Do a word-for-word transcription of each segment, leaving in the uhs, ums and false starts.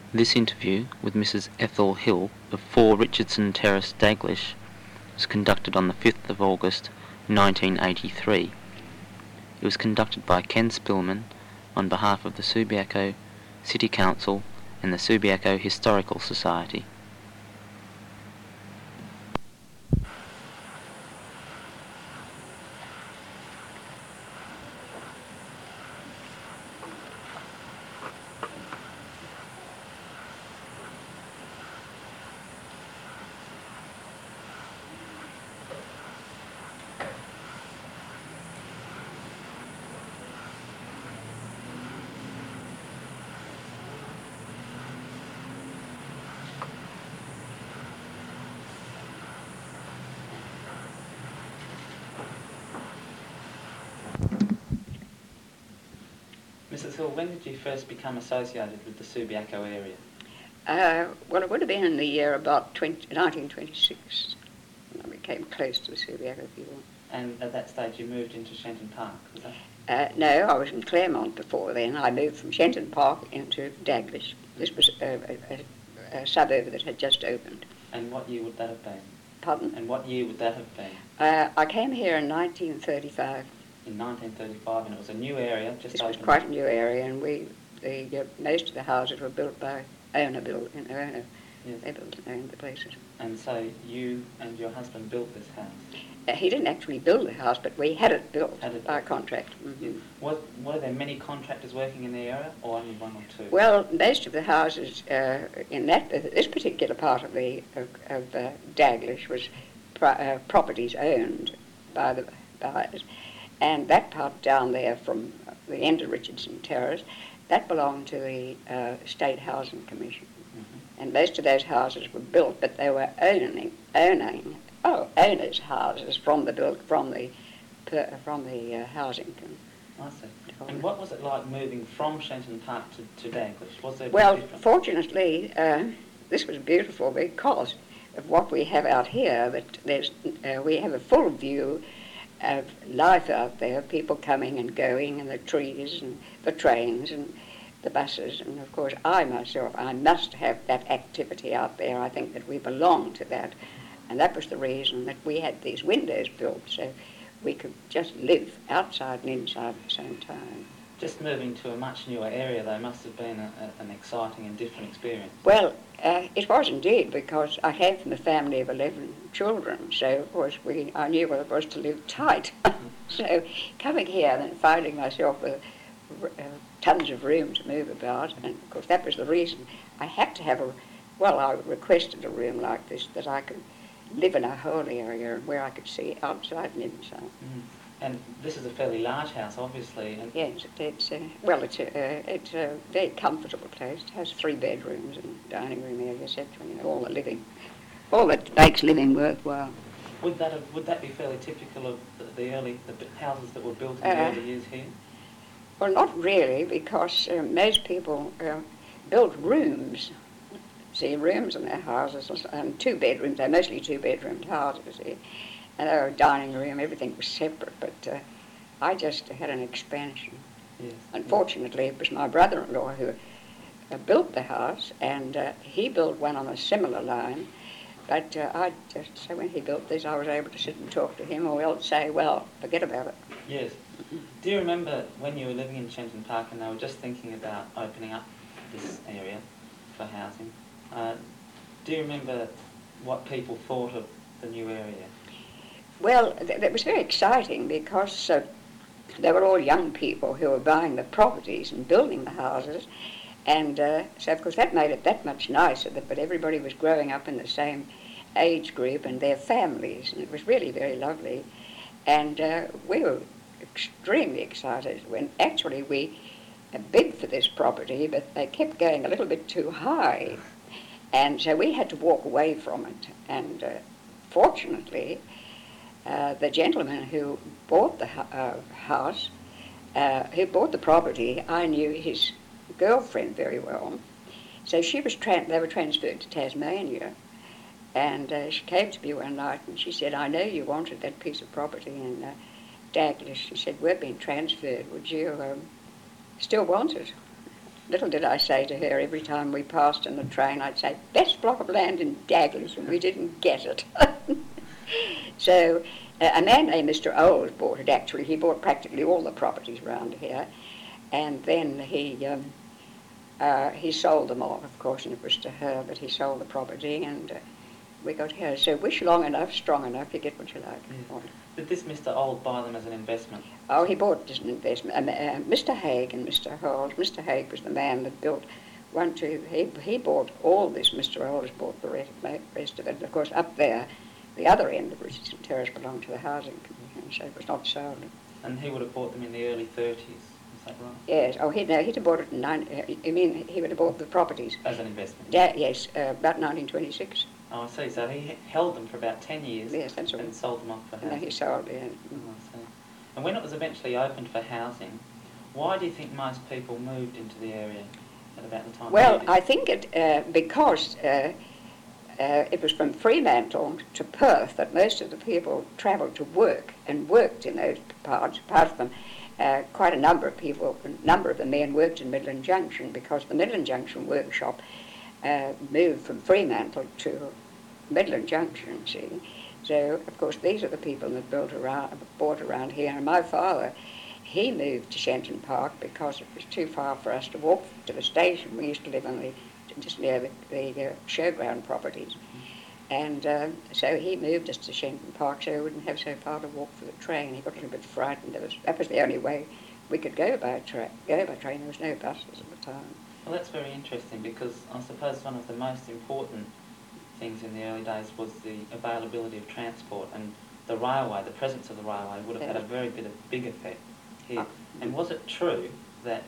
This interview with Missus Ethel Hill of four Richardson Terrace, Daglish, was conducted on the fifth of August nineteen eighty-three. It was conducted by Ken Spillman on behalf of the Subiaco City Council and the Subiaco Historical Society. Missus Hill, when did you first become associated with the Subiaco area? Uh, well, it would have been in the year about twenty, nineteen twenty-six when I became close to the Subiaco people. And at that stage you moved into Shenton Park, was that? Uh, no, I was in Claremont before then. I moved from Shenton Park into Daglish. This was a, a, a suburb that had just opened. And what year would that have been? Pardon? And what year would that have been? Uh, I came here in nineteen thirty-five. In nineteen thirty-five, and it was a new area, just This opened. was quite a new area, and we, the uh, most of the houses were built by owner built and owner. Yes. They built and owned the places. And so you and your husband built this house? Uh, he didn't actually build the house, but we had it built Had it by built. contract. Mm-hmm. Yeah. Was, were there many contractors working in the area, or only one or two? Well, most of the houses uh, in that uh, this particular part of the of, of uh, Daglish was pro- uh, properties owned by the buyers, and that part down there from the end of Richardson Terrace, that belonged to the uh, State Housing Commission, Mm-hmm. and most of those houses were built, but they were owning owning oh owners' houses from the built from the per, from the uh, housing. Com- I see. And what was it like moving from Shenton Park to, to Daglish? Was there a big Well, difference? fortunately, uh, this was beautiful because of what we have out here. That there's, uh, we have a full view of life out there, people coming and going, and the trees and the trains and the buses. And of course, I myself, I must have that activity out there. I think that we belong to that, and that was the reason that we had these windows built, so we could just live outside and inside at the same time. Just moving to a much newer area, though, must have been a, a, an exciting and different experience. Well, uh, it was indeed, because I came from a family of eleven children, so of course we, I knew what it was to live tight. So coming here and then finding myself with uh, tons of room to move about, and of course that was the reason I had to have a, well, I requested a room like this that I could live in a whole area where I could see outside and inside. Mm. And this is a fairly large house, obviously. And Yes, it's uh, well, it's a uh, it's a very comfortable place. It has three bedrooms and dining room area, et cetera. You know, all the living, all that makes living worthwhile. would that have, would that be fairly typical of the, the early the b- houses that were built in the Uh, early years here? Well, not really, because uh, most people uh, built rooms. See, rooms in their houses, and two bedrooms. They're mostly two bedroomed houses. See. And our dining room, everything was separate, but uh, I just had an expansion. Yes. Unfortunately, it was my brother-in-law who uh, built the house, and uh, he built one on a similar line, but uh, I just, so when he built this, I was able to sit and talk to him, or else say, well, forget about it. Yes. Do you remember when you were living in Shenton Park and they were just thinking about opening up this area for housing? Uh, do you remember what people thought of the new area? Well, th- that was very exciting because uh, they were all young people who were buying the properties and building the houses, and uh, so of course that made it that much nicer, that, but everybody was growing up in the same age group and their families, and it was really very lovely. And uh, we were extremely excited when actually we uh, bid for this property, but they kept going a little bit too high, and so we had to walk away from it. And uh, fortunately, uh, the gentleman who bought the hu- uh, house, uh, who bought the property, I knew his girlfriend very well, so she was tran- they were transferred to Tasmania. And uh, she came to me one night and she said, I know you wanted that piece of property in uh, Daglish. She said, we're being transferred. Would you um, still want it? little did I say to her every time we passed in the train, I'd say, best block of land in Daglish, and we didn't get it. So uh, a man named Mister Oles bought it, actually. He bought practically all the properties around here, and then he um, uh, he sold them all, of course, and it was to her, but he sold the property, and uh, we got here. So wish long enough, strong enough, you get what you like. Yeah. Did this Mister Old buy them as an investment? Oh, he bought it as an investment. Um, uh, Mister Haig and Mister Holt. Mister Haig was the man that built one, two. He he bought all this. Mister Holt bought the rest, rest of it. And of course, up there, the other end of Richardson Terrace belonged to the Housing Commission, so it was not sold. And he would have bought them in the early thirties, is that right? Yes. Oh, he no, he'd have bought it in nine. Uh, you mean he would have bought the properties? As an investment? Yeah. Yes. Uh, about nineteen twenty-six. Oh, I see. So he held them for about ten years. Yes, that's right. And sold them off for housing. And then he sold. Yeah. Oh, I see. And when it was eventually opened for housing, why do you think most people moved into the area at about the time? Well, I think it uh, because uh, uh, it was from Fremantle to Perth that most of the people travelled to work and worked in those parts. Part of them, uh, quite a number of people, a number of the men worked in Midland Junction because the Midland Junction workshop uh, moved from Fremantle to Midland Junction. See. So, of course, these are the people that built around, bought around here. And my father, he moved to Shenton Park because it was too far for us to walk to the station. We used to live on the, just near the, the uh, showground properties. And uh, so he moved us to Shenton Park so we wouldn't have so far to walk for the train. He got a little bit frightened. It was, that was the only way we could go by, tra- go by train. There was no buses at the time. Well, that's very interesting because I suppose one of the most important things in the early days was the availability of transport, and the railway, the presence of the railway would have yeah. had a very bit of big effect here. Oh. And was it true that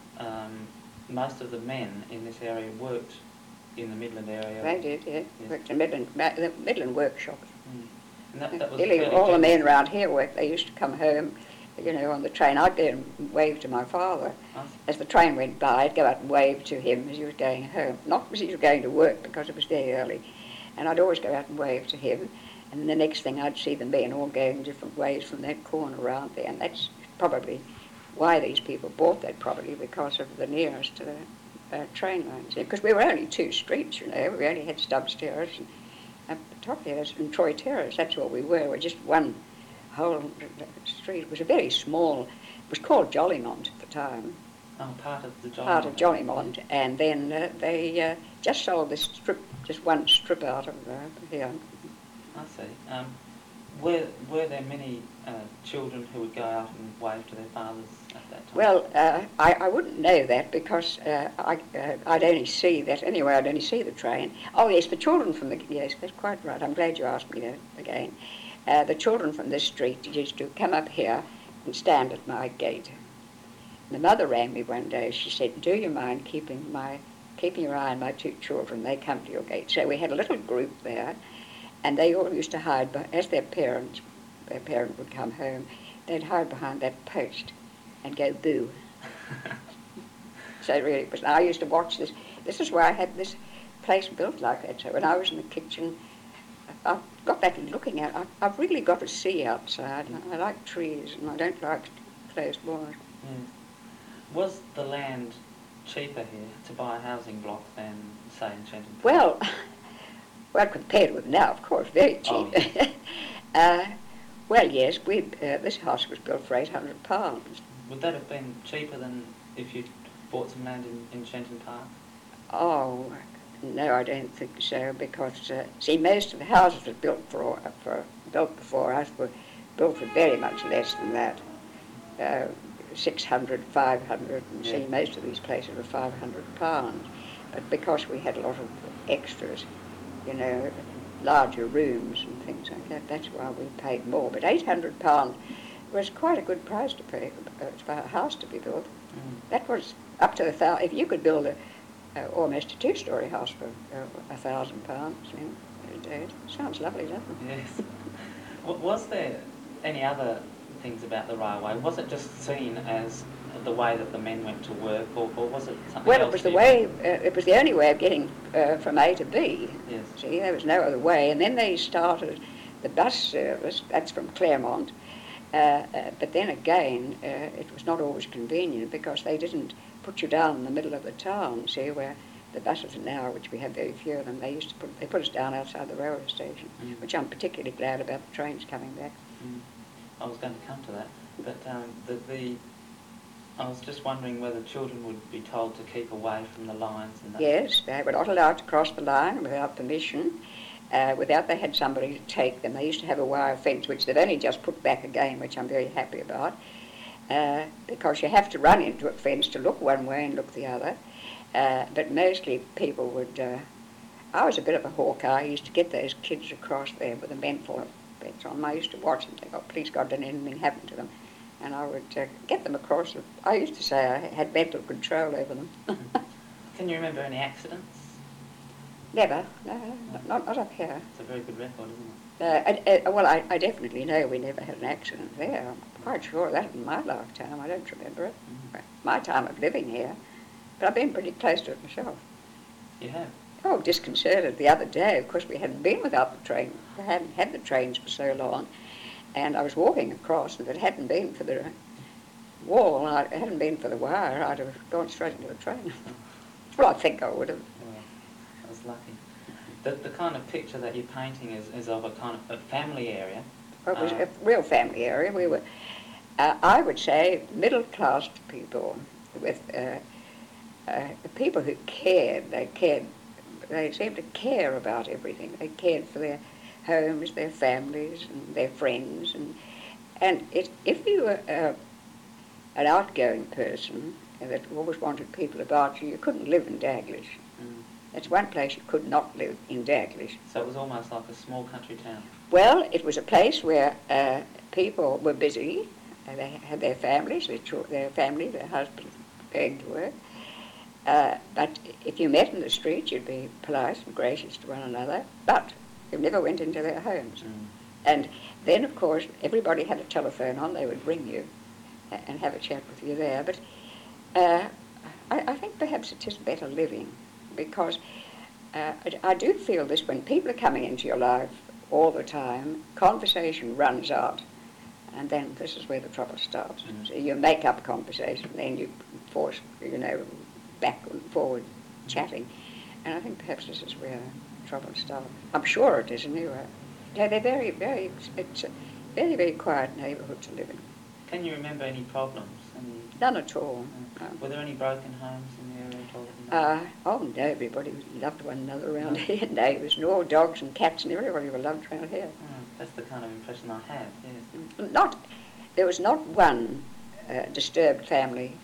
um, most of the men in this area worked in the Midland area? They did, yeah. Yes. Worked in Midland, the Midland workshops. Mm. And that, that was Nearly fairly all the men generous. around here worked. They used to come home, you know, on the train. I'd go and wave to my father. Oh. As the train went by, I'd go out and wave to him as he was going home. Not because he was going to work, because it was very early. And I'd always go out and wave to him. And the next thing I'd see the men all going different ways from that corner around there. And that's probably why these people bought that property, because of the nearest to the uh, train lines. Because we were only two streets, you know. We only had Stubbs Terrace and up the top there and Troy Terrace. That's what we were. We're just one whole street. It was a very small, it was called Jollymont at the time. Oh, part of the Jollymont. Part of Jollymont. And then uh, they uh, just sold this strip, just one strip out of uh, here. I see. Um, were, were there many uh, children who would go out and wave to their fathers at that time? Well, uh, I, I wouldn't know that because uh, I, uh, I'd only see that, anyway, I'd only see the train. Oh, yes, the children from the, yes, that's quite right. I'm glad you asked me that again. Uh, the children from this street used to come up here and stand at my gate. The mother rang me one day. She said, do you mind keeping my keeping your eye on my two children? They come to your gate. So we had a little group there, and they all used to hide, but as their parents, their parent would come home, they'd hide behind that post and go boo. So really, it was, I used to watch this. This is where I had this place built like that. So when I was in the kitchen, I got back and looking at it. I, I've really got to see outside. I like trees, and I don't like closed doors. Yes. Was the land cheaper here to buy a housing block than, say, in Shenton Park? Well, well, compared with now, of course, very cheap. Oh, yeah. uh, well, yes, we uh, this house was built for eight hundred pounds. Would that have been cheaper than if you bought some land in, in Shenton Park? Oh, no, I don't think so, because, uh, see, most of the houses that built for, for built before us were built for very much less than that. Uh, six hundred, five hundred, and Yeah. see, most of these places were five hundred pounds. But because we had a lot of extras, you know, larger rooms and things like that, that's why we paid more. But eight hundred pounds was quite a good price to pay uh, for a house to be built. Mm. That was up to a thousand. If you could build a, uh, almost a two-storey house for uh, a thousand pounds, you know, those days. Sounds lovely, doesn't it? Yes. W- was there any other things about the railway? Was it just seen as the way that the men went to work, or, or was it something Well, else? it was the here? way. Uh, it was the only way of getting uh, from A to B. Yes. See, there was no other way. And then they started the bus service. That's from Claremont. Uh, uh, but then again, uh, it was not always convenient because they didn't put you down in the middle of the town, see, where the buses now, which we have very few of them, they used to put, they put us down outside the railway station, Mm. which I'm particularly glad about the trains coming back. Mm. I was going to come to that, but um, the, the I was just wondering whether children would be told to keep away from the lines and that. Yes, they were not allowed to cross the line without permission, uh, without they had somebody to take them. They used to have a wire fence, which they've only just put back again, which I'm very happy about, uh, because you have to run into a fence to look one way and look the other. Uh, but mostly people would... Uh, I was a bit of a hawk. I used to get those kids across there with a mental bets on. I used to watch them think, oh, please God, don't anything happen to them. And I would uh, get them across. I used to say I had mental control over them. Can you remember any accidents? Never. No, not, not up here. It's a very good record, isn't it? Uh, I, I, well, I, I definitely know we never had an accident there. I'm quite sure of that in my lifetime. I don't remember it. Mm-hmm. My time of living here. But I've been pretty close to it myself. You have? Oh, disconcerted the other day. Of course, we hadn't been without the train. We hadn't had the trains for so long. And I was walking across, and if it hadn't been for the wall, and it hadn't been for the wire, I'd have gone straight into the train. Well, I think I would have. Well, I was lucky. The, the kind of picture that you're painting is, is of a kind of a family area. Well, it was Uh, a real family area. We were, uh, I would say, middle-class people with uh, uh, people who cared. They cared. They seemed to care about everything. They cared for their homes, their families, and their friends. And and it, if you were uh, an outgoing person that always wanted people about you, you couldn't live in Daglish. Mm. That's one place you could not live in Daglish. So it was almost like a small country town. Well, it was a place where uh, people were busy. Uh, they had their families, their, cho- their family, their husbands going to work. Uh, but if you met in the street, you'd be polite and gracious to one another, but you never went into their homes. Mm. And then, of course, everybody had a telephone on. They would ring you and have a chat with you there. But uh, I, I think perhaps it is better living, because uh, I, I do feel this when people are coming into your life all the time, conversation runs out, and then this is where the trouble starts. Mm. So you make up conversation, then you force, you know, back and forward chatting. And I think perhaps this is where trouble starts. I'm sure it is anyway. Yeah, they're very, very, it's a very, very quiet neighbourhood to live in. Can you remember any problems? Any, None at all. uh, No. Were there any broken homes in the area at all? Uh, oh no, everybody loved one another around here. Neighbours and all dogs and cats and everybody were loved around here. Oh, that's the kind of impression I have, yes. Not, there was not one uh, disturbed family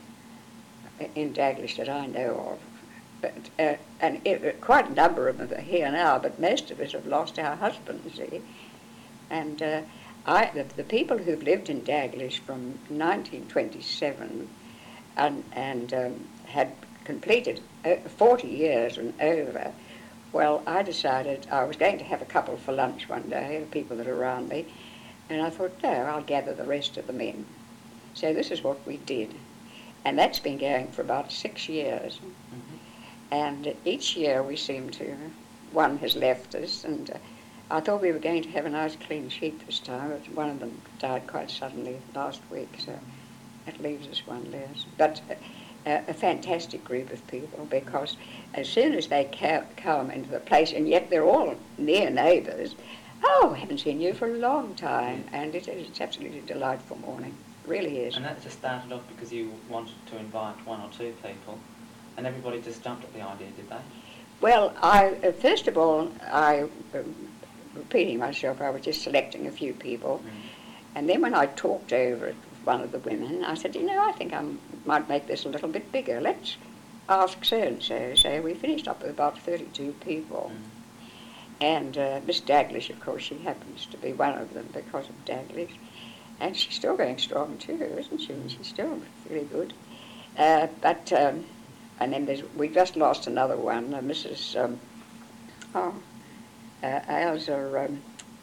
in Daglish that I know of. But, uh, and it, quite a number of them are here now, but most of us have lost our husbands, see. And uh, I, the, the people who've lived in Daglish from nineteen twenty-seven and, and um, had completed uh, forty years and over, well, I decided I was going to have a couple for lunch one day, the people that are around me, and I thought, no, I'll gather the rest of them in. So this is what we did. And that's been going for about six years. Mm-hmm. And each year we seem to, one has left us, and uh, I thought we were going to have a nice clean sheet this time, but one of them died quite suddenly last week, so that leaves us one less. But uh, a fantastic group of people, because as soon as they ca- come into the place, and yet they're all near neighbours, oh, I haven't seen you for a long time, and it is, it's absolutely a delightful morning. It really is. And that just started off because you wanted to invite one or two people, and everybody just jumped at the idea, did they? Well, I uh, first of all, I, uh, repeating myself, I was just selecting a few people. Mm. And then when I talked over it with one of the women, I said, you know, I think I might make this a little bit bigger. Let's ask so-and-so. So we finished up with about thirty-two people. Mm. And uh, Miss Daglish, of course, she happens to be one of them because of Daglish. And she's still going strong too, isn't she? She's still really good. Uh, but... Um, And then there's, we just lost another one, uh, Missus Um, oh, uh, Ailsa, um,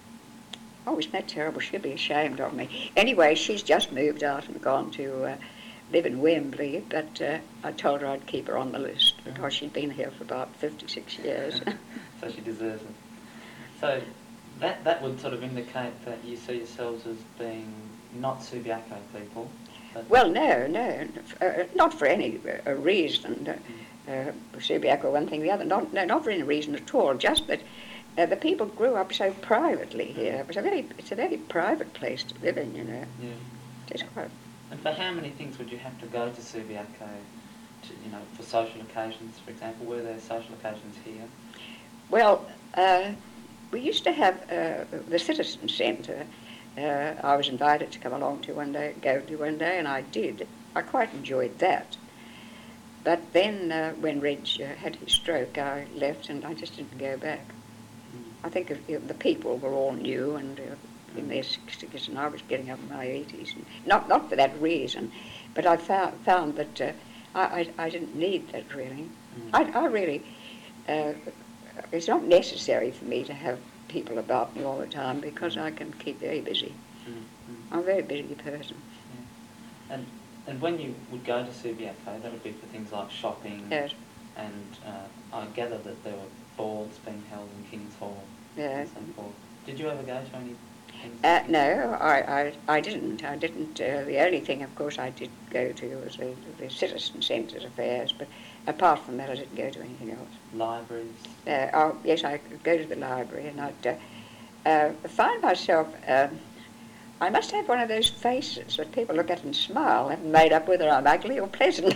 oh, isn't that terrible? She'll be ashamed of me. Anyway, she's just moved out and gone to uh, live in Wembley, but uh, I told her I'd keep her on the list because she'd been here for about fifty-six years. So she deserves it. So that, that would sort of indicate that you see yourselves as being not Subiaco people. But Well, no, no, uh, not for any uh, reason. Uh, uh, Subiac or one thing or the other. Not, no, not for any reason at all. Just that uh, the people grew up so privately here. It was a very, it's a very private place to live in, you know. Yeah. It's quite. And for how many things would you have to go to Subiaco, to, you know, for social occasions, for example? Were there social occasions here? Well, uh, we used to have uh, the Citizen Centre. Uh, I was invited to come along to one day, go to one day, and I did. I quite enjoyed that. But then uh, when Reg uh, had his stroke, I left and I just didn't go back. Mm. I think if, if the people were all new and uh, in their sixties, and I was getting up in my eighties. And not not for that reason, but I found, found that uh, I, I, I didn't need that really. Mm. I, I really, uh, it's not necessary for me to have people about me all the time because I can keep very busy. Mm. Mm. I'm a very busy person. Yeah. And and when you would go to Subiaco, that would be for things like shopping. Yes. And uh, I gather that there were balls being held in King's Hall. Yes. And so forth. Did you ever go to any? Uh, no, I, I, I didn't. I didn't. Uh, the only thing, of course, I did go to was the, the Citizen Centre's affairs, but apart from that, I didn't go to anything else. Libraries? Uh, oh, yes, I could go to the library, and I'd uh, uh, find myself. Um, I must have one of those faces that people look at and smile. I haven't made up whether I'm ugly or pleasant.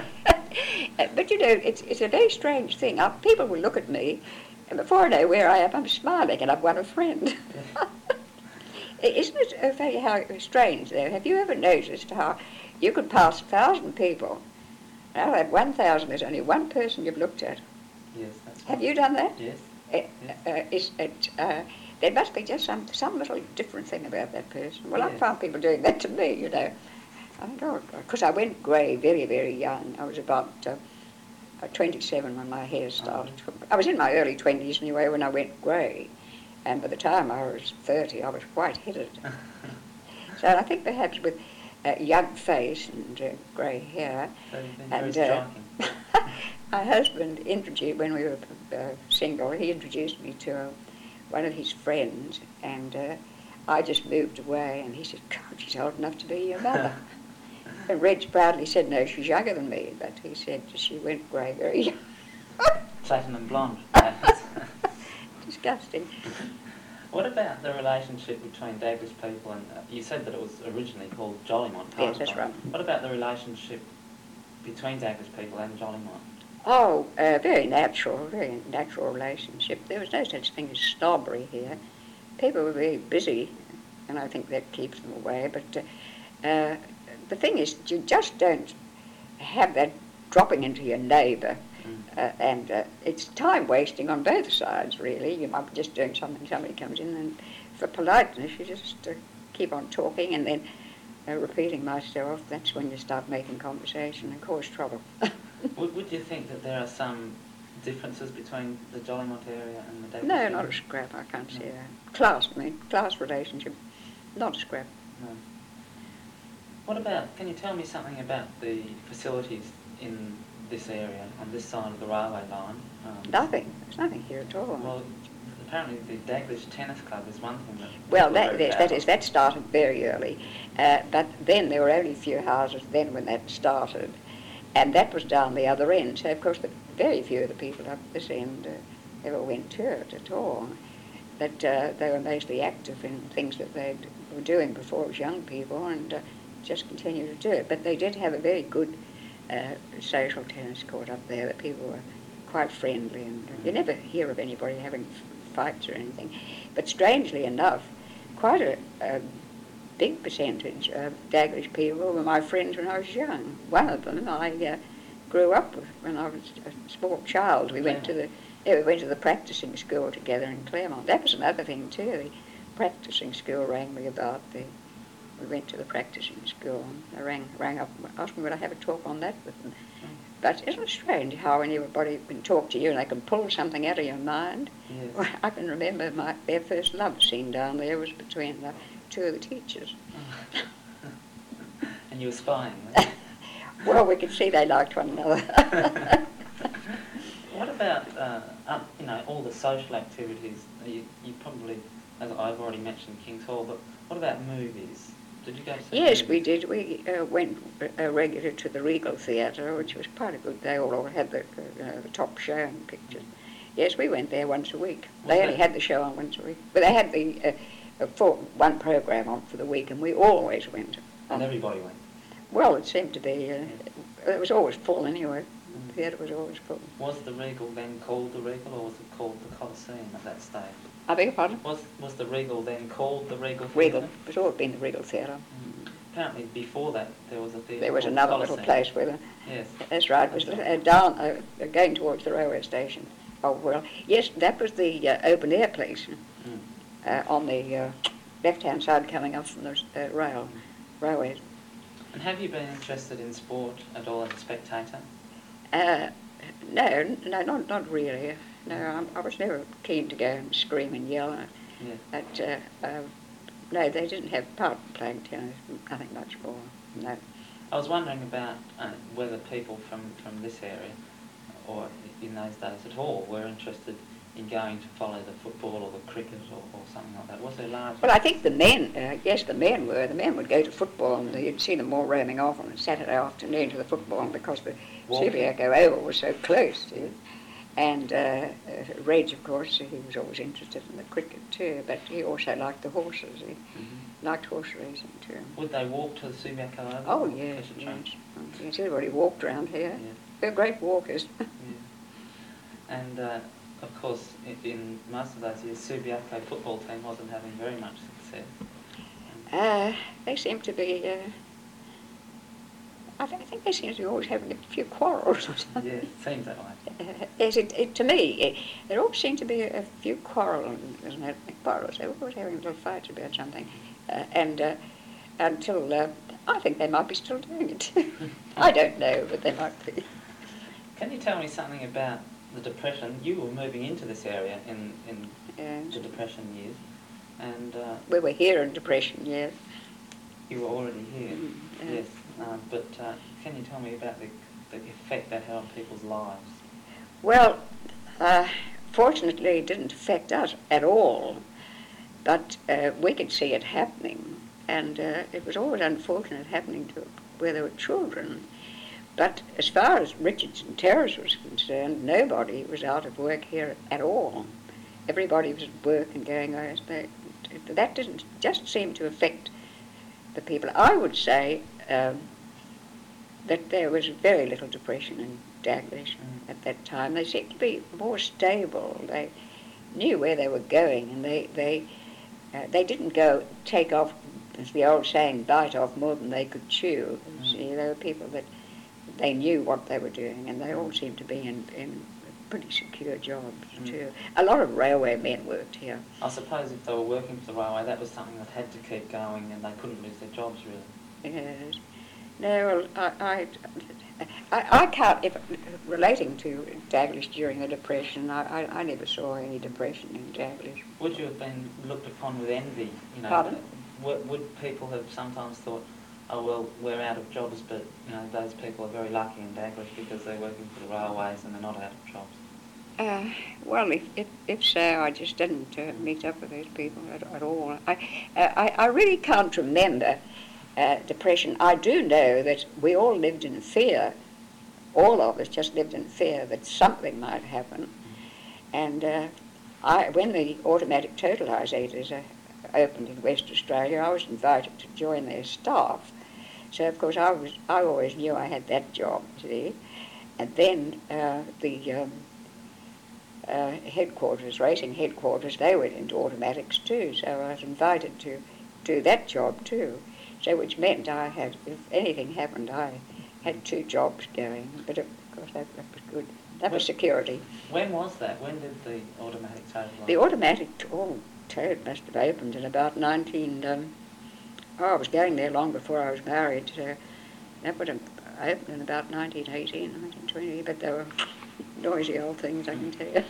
But you know, it's it's a very strange thing. Uh, people will look at me, and before I know where I am, I'm smiling, and I've won a friend. Isn't it uh, very how strange, though? Have you ever noticed how you could pass a thousand people, and out of that one thousand, there's only one person you've looked at? Yes, that's Have right. you done that? Yes. Uh, yes. uh, is it, uh, there must be just some some little different thing about that person. Well, Yes. I found people doing that to me, you know. I think, oh, because I went grey very, very young. I was about uh, uh, twenty-seven when my hair started. I was in my early twenties anyway when I went grey. And by the time I was thirty, I was white-headed. So I think perhaps with a young face and uh, grey hair. So you've been very And uh, striking. my husband introduced, when we were uh, single, he introduced me to uh, one of his friends, and uh, I just moved away, and he said, God, she's old enough to be your mother. And Reg proudly said, no, she's younger than me, but he said she went grey very young. Platinum blonde. Disgusting. What about the relationship between Daglish people and, uh, you said that it was originally called Jolimont. Yes, that's right. What about the relationship between Daglish people and Jolimont? Oh, uh, very natural, very natural relationship. There was no such thing as snobbery here. People were very busy, and I think that keeps them away. But uh, uh, the thing is, you just don't have that dropping into your neighbour. Mm. Uh, and uh, it's time wasting on both sides, really. You might be just doing something, somebody comes in, and for politeness, you just uh, keep on talking and then uh, repeating myself. That's when you start making conversation and cause trouble. would, would you think that there are some differences between the Jolimont area and the Daglish No, area? not a scrap, I can't No. see that. Class, I mean, class relationship, not a scrap. No. What about, can you tell me something about the facilities in this area, on this side of the railway line? Um, Nothing, there's nothing here at all. Well, apparently the Daglish Tennis Club is one thing that... Well, people are that, very yes, proud that of. is, that started very early. Uh, but then there were only a few houses then when that started. And that was down the other end. So, of course, the, very few of the people up this end uh, ever went to it at all. But uh, they were mostly active in things that they were doing before as young people and uh, just continue to do it. But they did have a very good uh, social tennis court up there that people were quite friendly. And uh, you never hear of anybody having f- fights or anything. But strangely enough, quite a, a big percentage of Daglish people were my friends when I was young. One of them I uh, grew up with when I was a small child. We went to the yeah, we went to the practicing school together in Claremont. That was another thing too. The practicing school rang me about the. We went to the practicing school. And they rang rang up, and asked me would I have a talk on that with them. But isn't it strange how anybody can talk to you and they can pull something out of your mind? Yes. Well, I can remember my their first love scene down there was between the two of the teachers. And you were spying, weren't you? Well, we could see they liked one another. What about, uh, um, you know, all the social activities? You, you probably, as I've already mentioned, King's Hall, but what about movies? Did you go to see Yes, movies? we did. We uh, went uh, regular to the Regal Theatre, which was quite a good. They all, all had the, uh, you know, the top showing pictures. Yes, we went there once a week. Was They that- only had the show on once a week, but they had the uh, uh, for one program on for the week, and we always went. And On. everybody went. Well, it seemed to be. Uh, it was always full anyway. Mm. The theatre was always full. Was the Regal then called the Regal, or was it called the Coliseum at that stage? I beg your pardon? Was was the Regal then called the Regal Regal. Theatre? It's always been the Regal Theatre. Mm. Apparently before that there was a theatre There was called another Coliseum. little place with a. Yes. That's right. It was uh, down, uh, going towards the railway station. Oh, well, yes, that was the uh, open air place Mm. uh, on the uh, left-hand side coming up from the uh, rail, railways. And have you been interested in sport at all as a spectator? Uh, no, no, not not really. No, I'm, I was never keen to go and scream and yell. Yeah. But, uh, uh, no, they didn't have part playing tennis, nothing much more. No. I was wondering about uh, whether people from, from this area, or in those days at all, were interested in going to follow the football or the cricket or, or something like that. Was there large? Well, I think the men, uh, yes, the men were. The men would go to football, and you'd see them all roaming off on a Saturday afternoon to the football because the Walking. Subiaco Oval was so close. See? And uh, uh, Reg, of course, he was always interested in the cricket too, but he also liked the horses. He Mm-hmm. liked horse racing too. Would they walk to the Subiaco Oval? Oh, or yes, catch a yes. train? Oh, yes, everybody walked around here. Yeah. They're great walkers. Yeah. And uh, of course, in, in most of those years, Subiaco football team wasn't having very much success. Uh, they seem to be, uh, I, th- I think they seem to be always having a few quarrels or something. Yeah, it seems that way. Uh, yes, it, it, to me, it, there always seem to be a, a few quarrels, isn't it? Quarrels. They were always having little fights about something. Uh, and uh, until, uh, I think they might be still doing it. I don't know, but they might be. Can you tell me something about the Depression? You were moving into this area in, in Yes. the Depression years, and uh, We were here in Depression, yes. you were already here. Mm, yeah. Yes, uh, but uh, can you tell me about the, the effect that had on people's lives? Well, uh, fortunately, it didn't affect us at all, but uh, we could see it happening, and uh, it was always unfortunate happening to where there were children. But as far as Richardson Terrace was concerned, nobody was out of work here at all. Everybody was at work and going, oh, they, that didn't just seem to affect the people. I would say um, that there was very little depression in Daglish Mm. at that time. They seemed to be more stable. They knew where they were going, and they they uh, they didn't go take off, as the old saying, bite off more than they could chew. Mm. See, they were people that they knew what they were doing, and they all seemed to be in, in pretty secure jobs Mm. too. A lot of railway men worked here. I suppose if they were working for the railway, that was something that had to keep going, and they couldn't lose their jobs really. Yes. No, well, I, I, I, I can't, if, relating to Daglish during the Depression, I, I, I never saw any depression in Daglish. Would you have been looked upon with envy? You know, Pardon? Would, would people have sometimes thought, oh well, we're out of jobs, but you know those people are very lucky in Daglish because they're working for the railways and they're not out of jobs? Uh, well, if, if, if so, I just didn't uh, meet up with those people at, at all. I, uh, I, I really can't remember uh, depression. I do know that we all lived in fear. All of us just lived in fear that something might happen. And uh, I, when the automatic totalisators uh, opened in West Australia, I was invited to join their staff. So, of course, I was I always knew I had that job, see. And then uh, the... Um, Uh, headquarters, racing headquarters, they went into automatics too, so I was invited to do that job too. So which meant I had, if anything happened, I had two jobs going. But of course that, that was good. That was security. When was that? When did the automatic totalisation? The automatic all toad must have opened in about nineteen. Um, oh, I was going there long before I was married, so that would have opened in about nineteen eighteen, nineteen twenty. But they were noisy old things, I can tell you.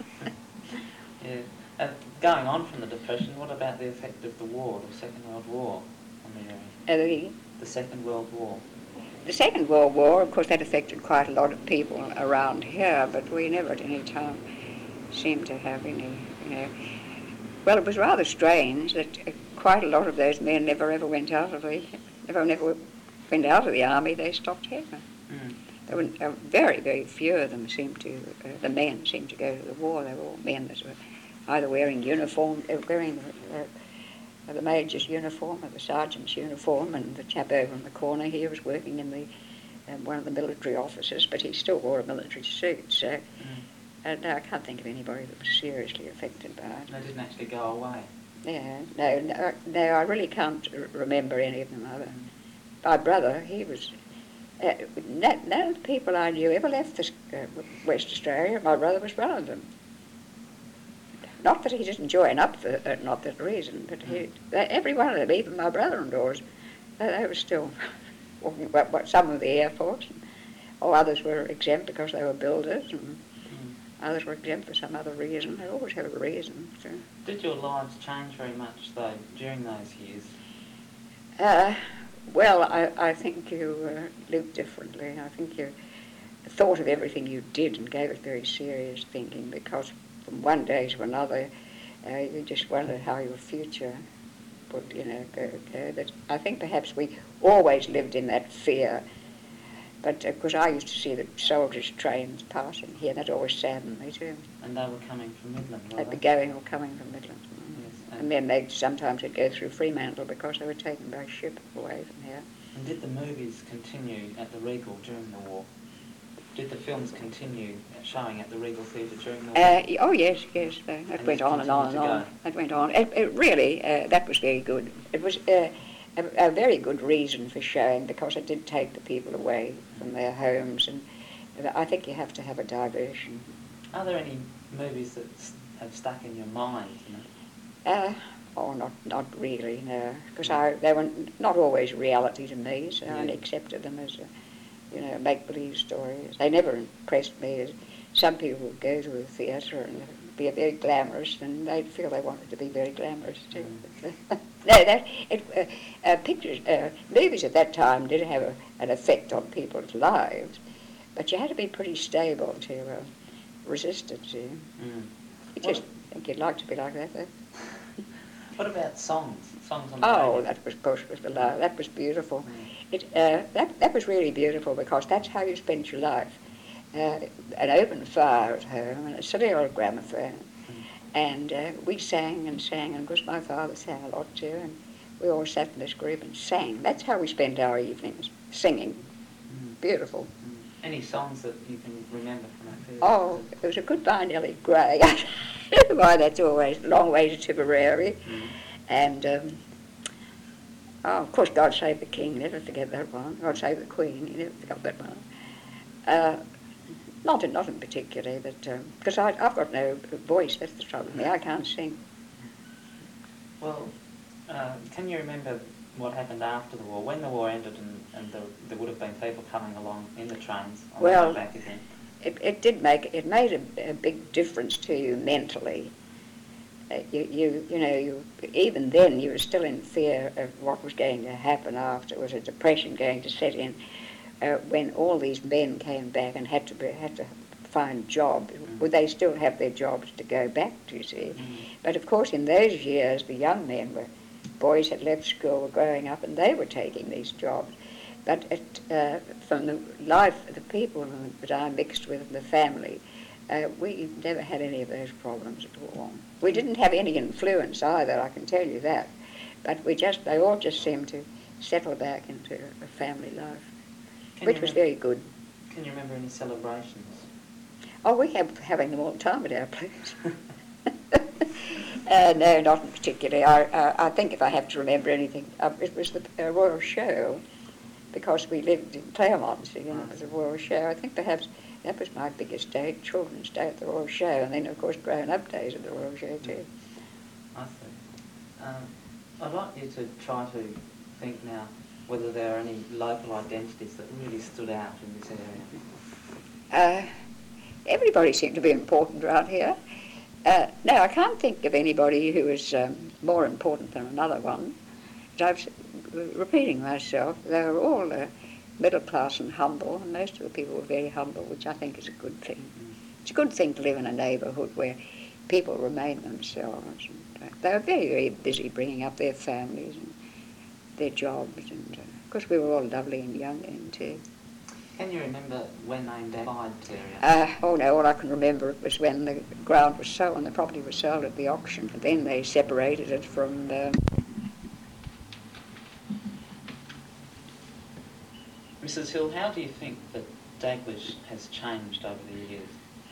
Yeah. And going on from the Depression, what about the effect of the war, the Second World War, on the area? Uh, the, The Second World War. The Second World War, of course, that affected quite a lot of people around here, but we never at any time seemed to have any, you know... Well, it was rather strange that quite a lot of those men never ever went out of the, never never went out of the army. They stopped here. Mm. There were uh, very, very few of them seemed to, uh, the men seemed to go to the war. They were all men that were either wearing uniform, uh, wearing the, uh, the major's uniform or the sergeant's uniform, and the chap over in the corner here was working in the um, one of the military offices, but he still wore a military suit. So Mm. uh, no, I can't think of anybody that was seriously affected by it. They didn't actually go away. Yeah, no, no, no, I really can't r- remember any of them other. My brother, he was. Uh, none, none of the people I knew ever left this, uh, West Australia. My brother was one of them. Not that he didn't join up for uh, not that reason, but he, they, every one of them, even my brother-in-laws, they, they were still walking. What, what, some of the Air Force, and, or others were exempt because they were builders, and Mm. others were exempt for some other reason. They always have a reason. So. Did your lives change very much, though, during those years? Uh, well, I, I think you uh, lived differently. I think you thought of everything you did and gave it very serious thinking, because from one day to another, uh, you just wondered how your future would, you know, go. go. That I think perhaps we always lived in that fear. But of course, I used to see the soldiers' trains passing here, and that always saddened me too. And they were coming from Midland, were They'd be they? going or coming from Midland. Yes. And then they'd sometimes they'd go through Fremantle because they were taken by ship away from here. And did the movies continue at the Regal during the war? Did the films continue showing at the Regal Theatre during the war? Uh, y- oh yes, yes, uh, that And went it on and on and continued to on. go. That went on. It, it really, uh, that was very good. It was uh, a, a very good reason for showing, because it did take the people away from their homes, and I think you have to have a diversion. Are there any movies that s- have stuck in your mind? You know? Uh, oh, not not really, no, because I they were not always reality to me, so I Yeah. accepted them as a, you know, make-believe stories. They never impressed me as some people would go to a theatre and be very glamorous, and they'd feel they wanted to be very glamorous too. no, that it, uh, uh, pictures, uh, movies at that time did have a, an effect on people's lives, but you had to be pretty stable to uh, resist it. See? Mm. You What- just think you'd like to be like that, though. What about songs? Songs on the Oh, radio? that was Bush was the love. That was beautiful. Mm. It uh, that that was really beautiful, because that's how you spent your life. Uh, an open fire at home and a silly old gramophone, Mm. and uh, we sang and sang, and of course my father sang a lot too, and we all sat in this group and sang. That's how we spent our evenings, singing. Mm. Beautiful. Mm. Any songs that you can remember from that period? Oh, it was a Goodbye Nellie Gray. I don't know why that's always a long way to Tipperary. Mm. And, um, oh, of course, God Save the King, never forget that one. God Save the Queen, you never forgot that one. Uh, not, in, not in particular, but because um, I've got no voice, that's the trouble with me. I can't sing. Well, uh, can you remember what happened after the war? When the war ended and, and there, there would have been people coming along in the trains on Well, the way back again? It, it did make, it made a, a big difference to you mentally. Uh, you, you, you know, you, even then you were still in fear of what was going to happen after. Was a depression going to set in uh, when all these men came back and had to be, had to find jobs? Mm. Would they still have their jobs to go back to? See, Mm. but of course in those years the young men were, boys had left school, were growing up, and they were taking these jobs. But it, uh, from the life of the people that I mixed with in the family, uh, we never had any of those problems at all. We didn't have any influence either, I can tell you that. But we just, they all just seemed to settle back into a family life, Can which you was remember- very good. Can you remember any celebrations? Oh, we have having them all the time at our place. uh, no, not in particular. I, uh, I think if I have to remember anything, uh, it was the uh, Royal Show, because we lived in Claremont, so, you know, it was a Royal Show. I think perhaps that was my biggest day, Children's Day at the Royal Show, and then, of course, grown-up days at the Royal Show, too. I see. Um, I'd like you to try to think now whether there are any local identities that really stood out in this area. Uh, everybody seemed to be important around here. Uh, no, I can't think of anybody who was um, more important than another one. But I've, repeating myself, they were all uh, middle class and humble, and most of the people were very humble, which I think is a good thing. It's a good thing to live in a neighbourhood where people remain themselves. uh, they were very, very busy bringing up their families and their jobs, and uh, of course we were all lovely and young then too. Can you remember when they died, Terry? Uh, oh no, all I can remember was when the ground was sold and the property was sold at the auction. And then they separated it from the... Missus Hill, how do you think that Daglish has changed over the years?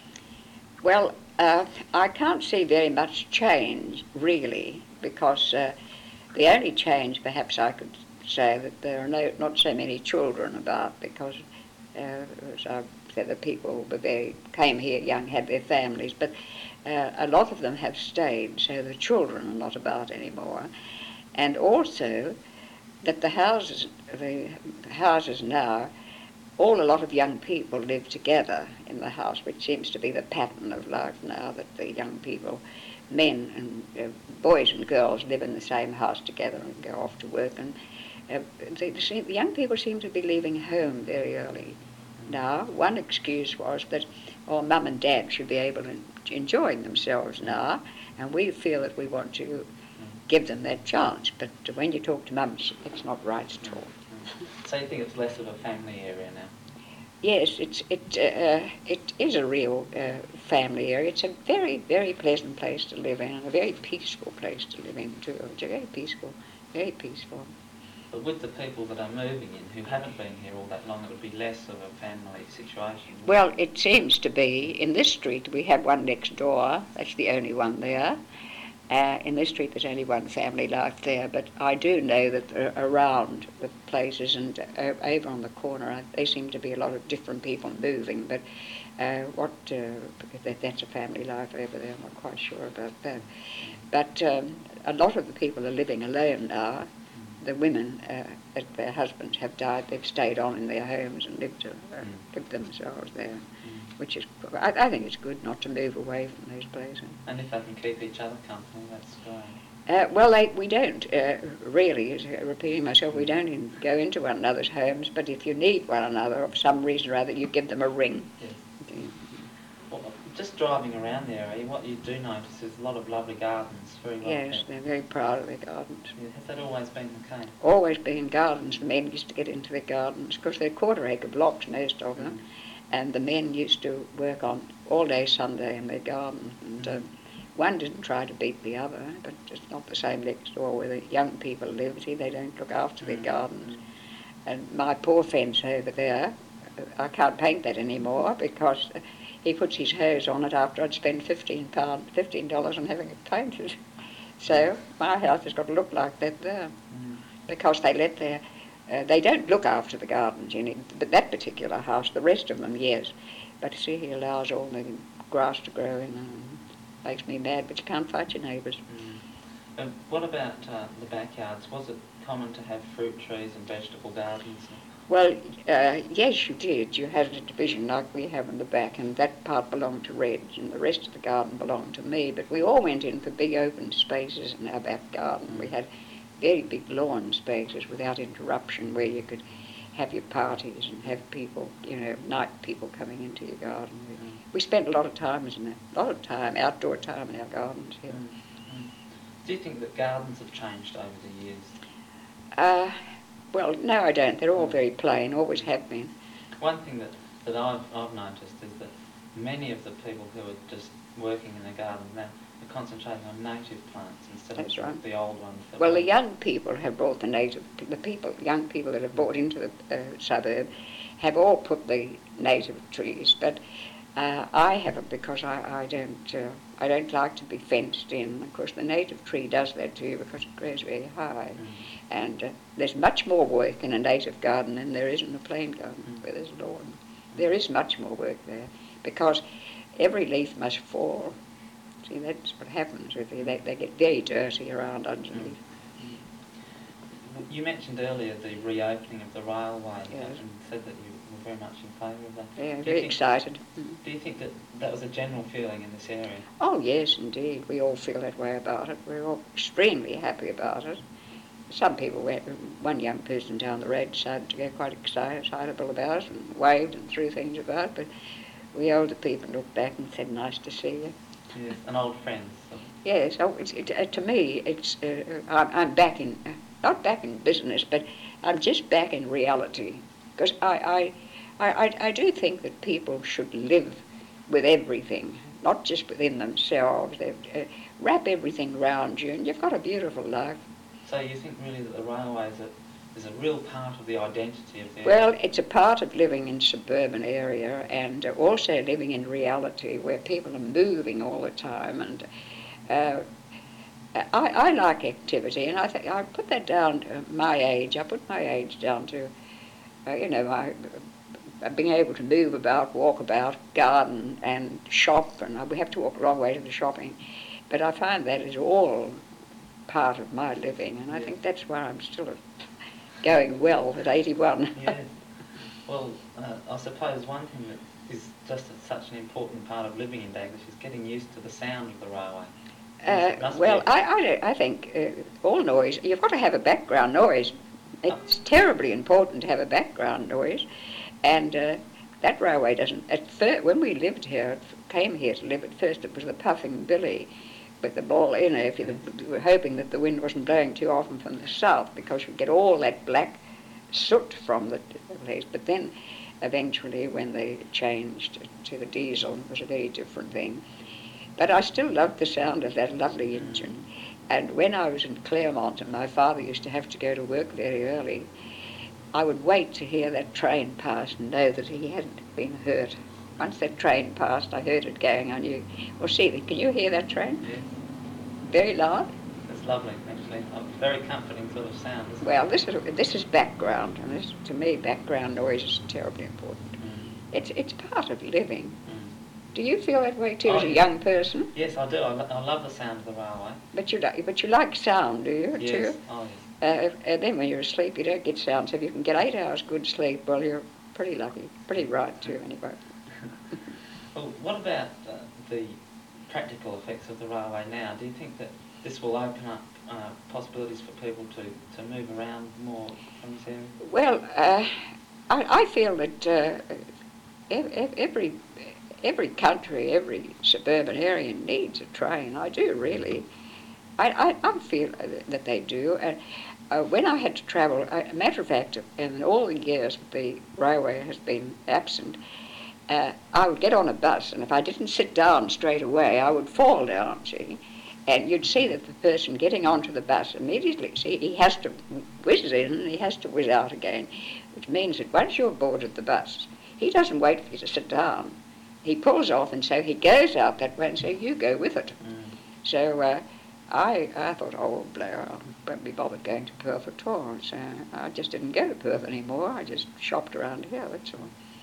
Well, uh, I can't see very much change, really, because uh, the only change perhaps I could say that there are no, not so many children about, because uh, as I said, the people were very, came here young, had their families, but uh, a lot of them have stayed, so the children are not about anymore. And also that the houses, the houses now, all a lot of young people live together in the house, which seems to be the pattern of life now, that the young people, men and uh, boys and girls, live in the same house together and go off to work. And uh, they, the young people seem to be leaving home very early now. One excuse was that, oh, mum and dad should be able to enjoy themselves now, and we feel that we want to give them that chance. But when you talk to mums, it's not right at all. So you think it's less of a family area now? Yes, it's, it, uh, it is a real uh, family area. It's a very, very pleasant place to live in, and a very peaceful place to live in too. It's very peaceful, very peaceful. But with the people that are moving in who haven't been here all that long, it would be less of a family situation. Well, it seems to be. In this street we have one next door. That's the only one there. Uh, in this street there's only one family life there, but I do know that uh, around the places and uh, over on the corner uh, there seem to be a lot of different people moving, but uh, what uh, that, that's a family life over there. I'm not quite sure about that. But um, a lot of the people are living alone now. The women, uh, as their husbands have died, they've stayed on in their homes and lived, uh, mm. lived themselves there, mm. which is, I, I think it's good not to move away from those places. And if they can keep each other company, that's great. Uh, well, they, we don't uh, really, repeating myself, we don't in, go into one another's homes, but if you need one another for some reason or other, you give them a ring. Yes. Okay. Well, just driving around there, eh, what you do notice is a lot of lovely gardens, very well Yes, kept. they're very proud of their gardens. Yeah, has that always been the case? Always been gardens. The men used to get into their gardens, because they're quarter acre blocks, most of them, mm. and the men used to work on all day Sunday in their garden, and mm. um, one didn't try to beat the other, but it's not the same next door where the young people live. See, they don't look after their gardens. And my poor fence over there, I can't paint that anymore because he puts his hose on it after I'd spent fifteen pound, fifteen dollars on having it painted. So my house has got to look like that there, mm. because they let their, uh, they don't look after the gardens in it, but that particular house, the rest of them, yes. But see, he allows all the grass to grow in and makes me mad, but you can't fight your neighbours. Mm. And what about uh, the backyards? Was it common to have fruit trees and vegetable gardens? Well, uh, yes, you did. You had a division like we have in the back, and that part belonged to Reg, and the rest of the garden belonged to me. But we all went in for big open spaces in our back garden. Mm. We had very big lawn spaces without interruption where you could have your parties and have people, you know, night people coming into your garden. Mm. We spent a lot of time, isn't it? A lot of time, outdoor time in our gardens here. Mm. Mm. Do you think that gardens have changed over the years? Uh, well, no, I don't. They're all very plain, always have been. One thing that, that I've, I've noticed is that many of the people who are just working in the garden now are concentrating on native plants instead That's of right. the old ones. That well, the young people have brought the native, the people, young people that have brought into the uh, suburb have all put the native trees, but uh, I haven't because I, I don't uh, I don't like to be fenced in. Of course, the native tree does that to you because it grows very high. Mm. And uh, there's much more work in a native garden than there is in a plain garden mm. where there's lawn. There is much more work there because every leaf must fall. See, that's what happens with you. They, they get very dirty around underneath. Mm. You mentioned earlier the reopening of the railway, yes. and said that you were very much in favour of that. Yeah, do very think, excited. Do you think that that was a general feeling in this area? Oh yes, indeed. We all feel that way about it. We're all extremely happy about it. Some people went, one young person down the road decided to get quite excited, excitable about it and waved and threw things about, but we older people looked back and said, nice to see you. Yes, and old friends. So. Yes, oh, it's, it, uh, to me, it's uh, I'm, I'm back in, uh, not back in business, but I'm just back in reality. Because I, I, I, I, I do think that people should live with everything, not just within themselves. They, uh, wrap everything around you, and you've got a beautiful life. So you think really that the railway is a, is a real part of the identity of the Well, area? it's a part of living in suburban area, and uh, also living in reality where people are moving all the time. And uh, I, I like activity, and I think I put that down to my age. I put my age down to, uh, you know, my uh, being able to move about, walk about, garden, and shop. And we have to walk a long way to the shopping, but I find that is all part of my living, and I Yes. think that's why I'm still going well at eighty-one. Yes. Well, uh, I suppose one thing that is just such an important part of living in Daglish is getting used to the sound of the railway. Uh, well, I, I, don't- I think uh, all noise, you've got to have a background noise. It's terribly important to have a background noise. And uh, that railway doesn't, at first, when we lived here, came here to live, at first it was the Puffing Billy with the ball in it. If you were hoping that the wind wasn't blowing too often from the south, because you'd get all that black soot from the place. But then eventually when they changed to the diesel, it was a very different thing. But I still loved the sound of that lovely engine. And when I was in Claremont and my father used to have to go to work very early, I would wait to hear that train pass and know that he hadn't been hurt. Once that train passed, I heard it going. I knew. Well, see, can you hear that train? Yes. Very loud? It's lovely, actually. A very comforting sort of sound, isn't Well, it? this is this is background, and this, to me, background noise is terribly important. Mm. It's it's part of living. Mm. Do you feel that way too, Oh, as a yes. young person? Yes, I do. I, lo- I love the sound of the railway. But you like but you like sound, do you? Yes. Too. Oh, yes. Uh, if- and then when you're asleep, you don't get sound. So if you can get eight hours good sleep, well, you're pretty lucky, pretty right too, anyway. Well, what about uh, the practical effects of the railway now? Do you think that this will open up uh, possibilities for people to, to move around more from this area? Well, uh, I, I feel that uh, ev- ev- every every country, every suburban area needs a train. I do really. I, I, I feel that they do. And uh, when I had to travel, uh, a matter of fact, in all the years that the railway has been absent, uh, I would get on a bus, and if I didn't sit down straight away, I would fall down, see? And you'd see that the person getting onto the bus immediately, see, he has to whiz in and he has to whiz out again, which means that once you're boarded the bus, he doesn't wait for you to sit down. He pulls off, and so he goes out that way, and so you go with it. Mm. So uh, I, I thought, oh, Blair, I won't be bothered going to Perth at all. So I just didn't go to Perth anymore. I just shopped around here, that's all.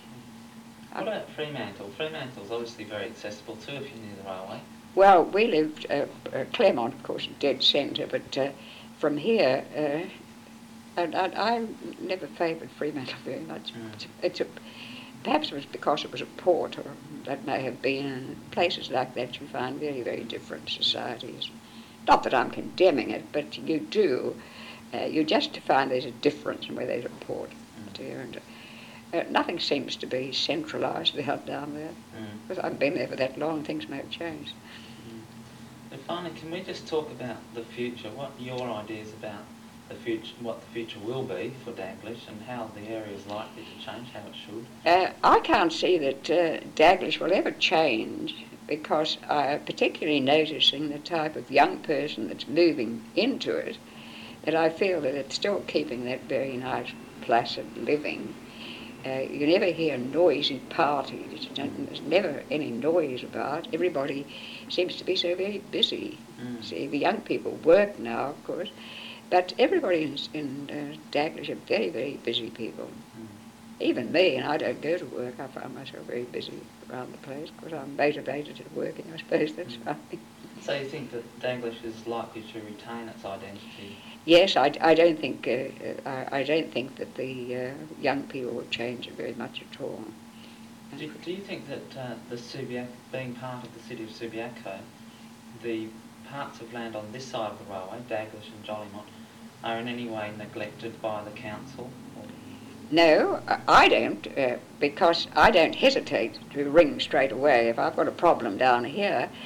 What about Fremantle? Fremantle's obviously very accessible too if you're near the railway. Well, we lived, uh, uh, Claremont, of course, dead centre, but uh, from here, uh, and I, I never favoured Fremantle very much. Mm. It's, it's a, perhaps it was because it was a port, or that may have been, and places like that you find very, very different societies. Not that I'm condemning it, but you do. Uh, you just find there's a difference in where there's a port. Mm. Dear, and, uh, nothing seems to be centralised out down there. Mm. Because I've been there for that long, things may have changed. Mm. And finally, can we just talk about the future? What are your ideas about the future, what the future will be for Daglish, and how the area is likely to change, how it should? Uh, I can't see that uh, Daglish will ever change, because I'm particularly noticing the type of young person that's moving into it, that I feel that it's still keeping that very nice, placid living. Uh, you never hear noisy parties. You don't, there's never any noise about. Everybody seems to be so very busy. Mm. See, the young people work now, of course, but everybody in, in uh, Daglish are very, very busy people. Mm. Even me, and I don't go to work. I find myself very busy around the place because I'm motivated at working, I suppose that's Mm. right. So you think that Daglish is likely to retain its identity? Yes, I, I don't think uh, I, I don't think that the uh, young people will change it very much at all. Do, do you think that uh, the Subiaco, being part of the city of Subiaco, the parts of land on this side of the railway, Daglish and Jolimont, are in any way neglected by the council? Or? No, I- I don't, uh, because I don't hesitate to ring straight away. If I've got a problem down here,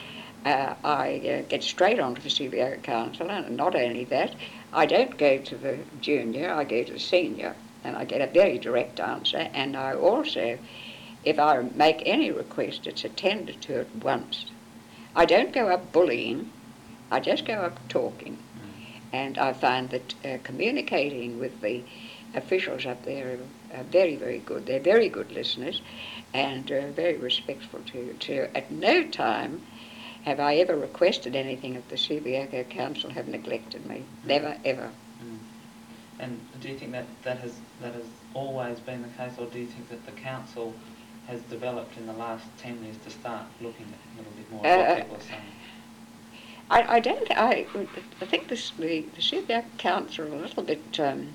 uh, I uh, get straight onto the Subiaco Council, and not only that, I don't go to the junior, I go to the senior, and I get a very direct answer, and I also, if I make any request, it's attended to at once. I don't go up bullying, I just go up talking, and I find that uh, communicating with the officials up there are, are very, very good. They're very good listeners and uh, very respectful to, to. At no time have I ever requested anything of the Subiaco Council have neglected me. Mm. Never, ever. Mm. And do you think that, that has that has always been the case, or do you think that the council has developed in the last ten years to start looking at a little bit more at uh, what people are saying? I, I don't. I I think this, the the Subiaco Council are a little bit um,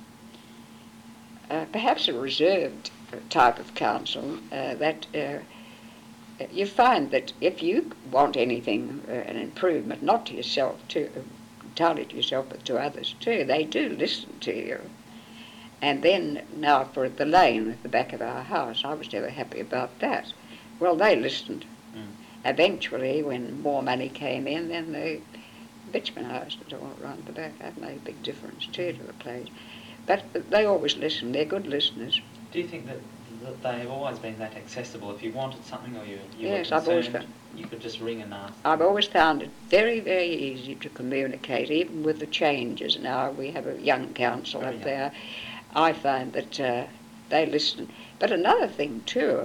uh, perhaps a reserved type of council uh, that. Uh, You find that if you want anything, uh, an improvement, not to yourself, to entirely to yourself, but to others too, they do listen to you. And then now for the lane at the back of our house, I was never happy about that. Well, they listened. Mm. Eventually, when more money came in, then the bitumen houses all around the back, that made a big difference too to the place. But they always listen. They're good listeners. Do you think that that they have always been that accessible? If you wanted something or you, you yes, were I've always concerned, found, you could just ring and ask. I've always found it very, very easy to communicate, even with the changes. Now we have a young council very up young. there. I find that uh, they listen. But another thing too,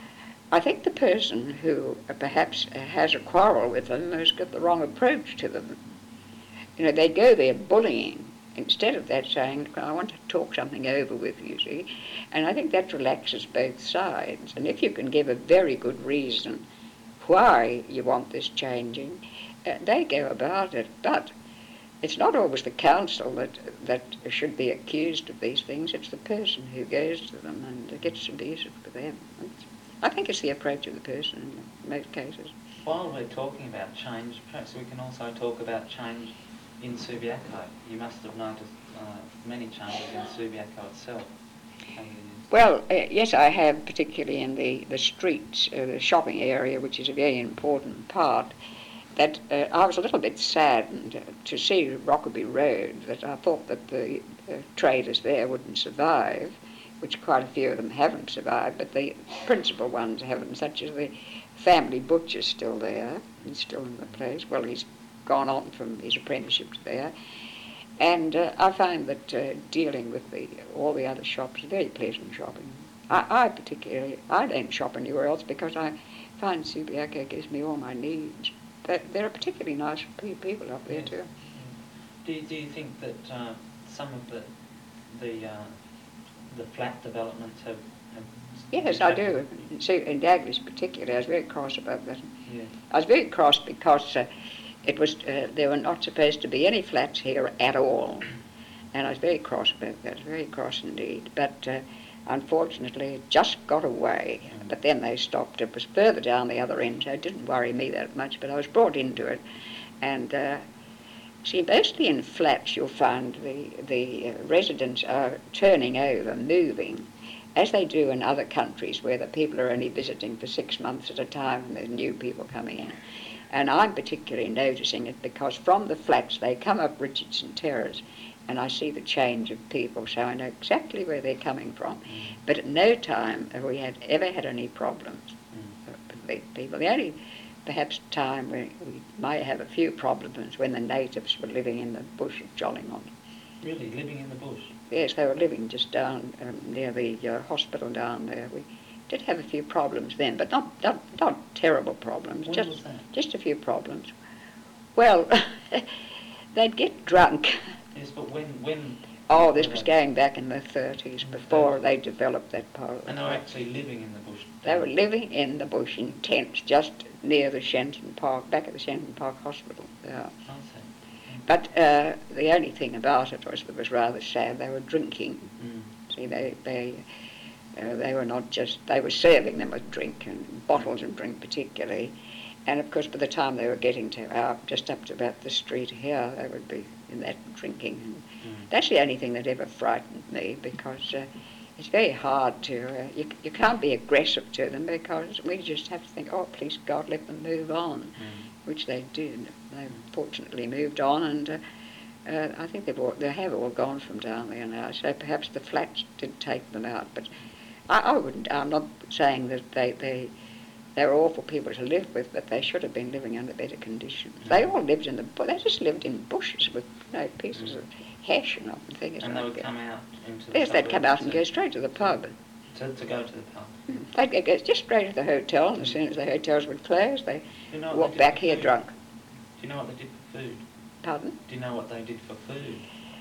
I think the person who perhaps has a quarrel with them has got the wrong approach to them. You know, they go there bullying. Instead of that saying, I want to talk something over with you, see? And I think that relaxes both sides. And if you can give a very good reason why you want this changing, uh, they go about it. But it's not always the council that, that should be accused of these things. It's the person who goes to them and gets abusive for them. It's, I think it's the approach of the person in most cases. While we're talking about change, perhaps we can also talk about change in Subiaco. You must have noticed uh, many changes in Subiaco itself. Well, uh, yes, I have, particularly in the, the streets, uh, the shopping area, which is a very important part, that uh, I was a little bit saddened to see Rockaby Road, that I thought that the uh, traders there wouldn't survive, which quite a few of them haven't survived, but the principal ones haven't, such as the family butcher's still there, he's still in the place. Well, he's gone on from his apprenticeship there. And uh, I find that uh, dealing with the all the other shops is very pleasant shopping. I, I particularly, I don't shop anywhere else because I find Subiaco gives me all my needs. But there are particularly nice people up there yes. too. Do you, do you think that uh, some of the the uh, the flat developments have, have Yes, I do. See, in Daglish particularly, I was very cross about that. Yeah. I was very cross because uh, it was uh, there were not supposed to be any flats here at all, and I was very cross about that. Very cross indeed. But uh, unfortunately, it just got away. Mm. But then they stopped. It was further down the other end, so it didn't worry me that much. But I was brought into it, and uh, see, mostly in flats, you'll find the the uh, residents are turning over, moving, as they do in other countries where the people are only visiting for six months at a time and there's new people coming in. And I'm particularly noticing it because from the flats they come up Richardson Terrace and I see the change of people, so I know exactly where they're coming from. Mm. But at no time have we had ever had any problems mm. with the people. The only perhaps time where we might have a few problems when the natives were living in the bush of Jollingmont. Really, living in the bush? Yes, they were living just down um, near the uh, hospital down there. We did have a few problems then, but not not, not terrible problems. When just was that? just a few problems. Well, they'd get drunk. Yes, but when when? Oh, this was going back in the thirties, before they developed that part of the And they were actually living in the bush? They were living in the bush in tents just near the Shenton Park, back at the Shenton Park Hospital. Yeah. I see. But uh, the only thing about it was that was rather sad. They were drinking. Mm. See, they they uh, they were not just they were serving them with drink and bottles of drink particularly, and of course by the time they were getting to uh, just up to about the street here, they would be in that drinking. And mm. that's the only thing that ever frightened me because uh, it's very hard to uh, you you can't be aggressive to them because we just have to think, oh please God, let them move on. Mm. which they did. They fortunately moved on, and uh, uh, I think they've all, they have all gone from down there now, so perhaps the flats did take them out. But I, I wouldn't, I'm not saying that they, they, they were awful people to live with, but they should have been living under better conditions. Mm. They all lived in the, they just lived in bushes with, you know, pieces mm. of hash and things and like that. And they would come out into the Yes, they'd come out and to, go straight to the pub. To, to go to the pub? Mm. They'd go just straight to the hotel, and as soon as the hotels would close, they you know walked back here food? drunk. Do you know what they did for food? Pardon? Do you know what they did for food?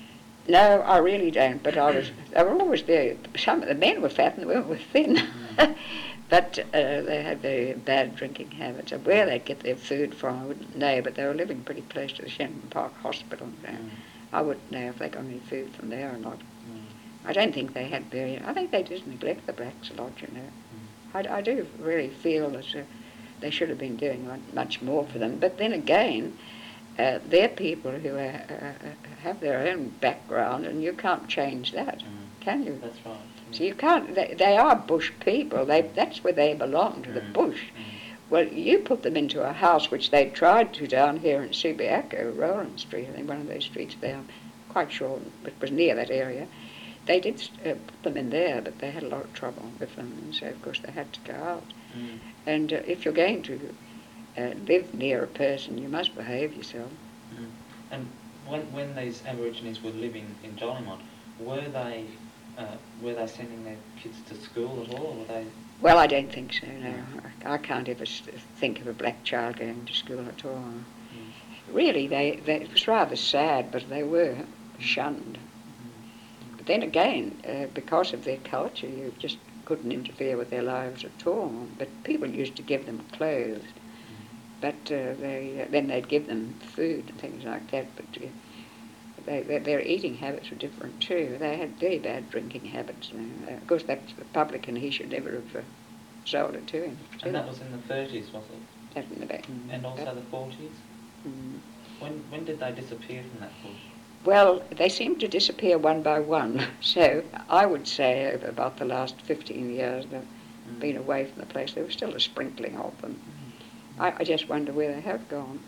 No, I really don't, but I was, they were always there. Some of the men were fat and the women were thin. Mm. But uh, they had very bad drinking habits. And where they'd get their food from, I wouldn't know, but they were living pretty close to the Shenton Park Hospital. So mm. I wouldn't know if they got any food from there or not. Mm. I don't think they had very, I think they did neglect the blacks a lot, you know. Mm. I, I do really feel that uh, they should have been doing much more for them. But then again, uh, they're people who are, uh, have their own background, and you can't change that, mm. can you? That's right. So you can't, they, they are bush people, they, that's where they belong, to the Mm. bush. Mm. Well, you put them into a house, which they tried to down here in Subiaco, Rowland Street, I think one of those streets there, I'm quite sure it was near that area. They did uh, put them in there, but they had a lot of trouble with them, and so of course they had to go out. Mm. And uh, if you're going to uh, live near a person, you must behave yourself. Mm. And when, when these Aborigines were living in Jolimont, were they Uh, were they sending their kids to school at all, or were they? Well, I don't think so, no. I, I can't ever think of a black child going to school at all. Mm. Really, they, they, it was rather sad, but they were shunned. Mm. But then again, uh, because of their culture, you just couldn't interfere with their lives at all. But people used to give them clothes, mm. but uh, they, uh, then they'd give them food and things like that. But uh, They, their, their eating habits were different too. They had very bad drinking habits. Uh, of course, that's the publican. He should never have uh, sold it to him. And that was in the thirties, was it? That in the back. And also that, the forties? Mm. When when did they disappear from that bush? Well, they seemed to disappear one by one. So I would say over about the last fifteen years they've mm. been away from the place. There was still a sprinkling of them. Mm. I, I just wonder where they have gone.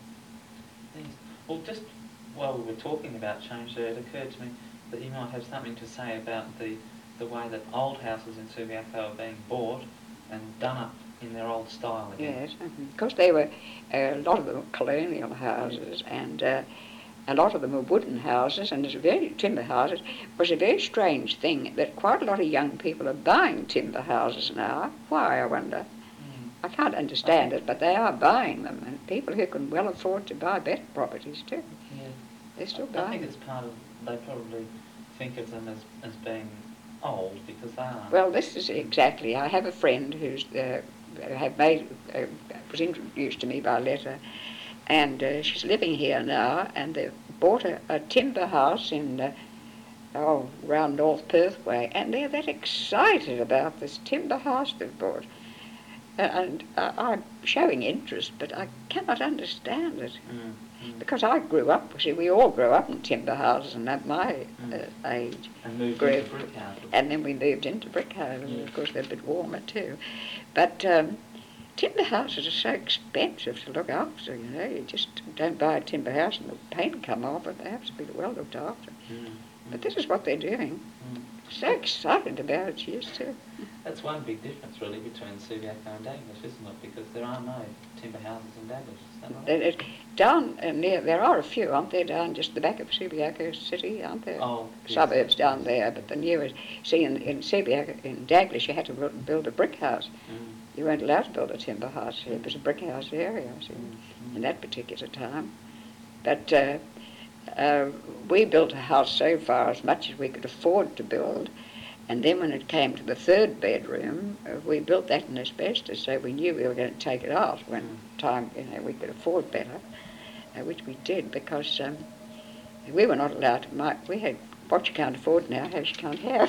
Mm. Well, just while we were talking about change there, it occurred to me that you might have something to say about the, the way that old houses in Subiaco are being bought and done up in their old style again. Yes, because they were, uh, a lot of them were colonial houses, and uh, a lot of them were wooden houses, and there's a very timber houses. It was a very strange thing that quite a lot of young people are buying timber houses now. Why, I wonder? Mm. I can't understand it, but they are buying them, and people who can well afford to buy better properties too. Yeah. They're still I, buying. I think it's part of, they probably think of them as, as being old because they are. Well, this is exactly, I have a friend who's uh, have made, uh, was introduced to me by letter, and uh, she's living here now, and they've bought a, a timber house in, uh, oh, around North Perth way, and they're that excited about this timber house they've bought. Uh, and uh, I'm showing interest, but I cannot understand it. Mm. Mm. Because I grew up, see, we all grew up in timber houses, and at my mm. uh, age, and moved grew, into brick houses. And then we moved into brick houses. Yeah. Of course, they're a bit warmer too. But um, timber houses are so expensive to look after. You know, you just don't buy a timber house and the paint come off it. They have to be well looked after. Mm. But this is what they're doing. Mm. So excited about it, she is too. That's one big difference, really, between Subiaco and Daglish, isn't it? Because there are no timber houses in Daglish, is that right? It, it, down uh, near, there are a few, aren't there, down just the back of Subiaco City, aren't there? Oh, yes. Suburbs down there, but the newest, see, in, in Subiaco, in Daglish, you had to build a brick house. Mm. You weren't allowed to build a timber house. It was a brick house area, see, mm. in that particular time. But uh, uh, we built a house so far as much as we could afford to build. And then when it came to the third bedroom, uh, we built that in asbestos, so we knew we were going to take it out when mm. time, you know, we could afford better, uh, which we did, because um, we were not allowed to, my, we had what you can't afford now, how you can't have.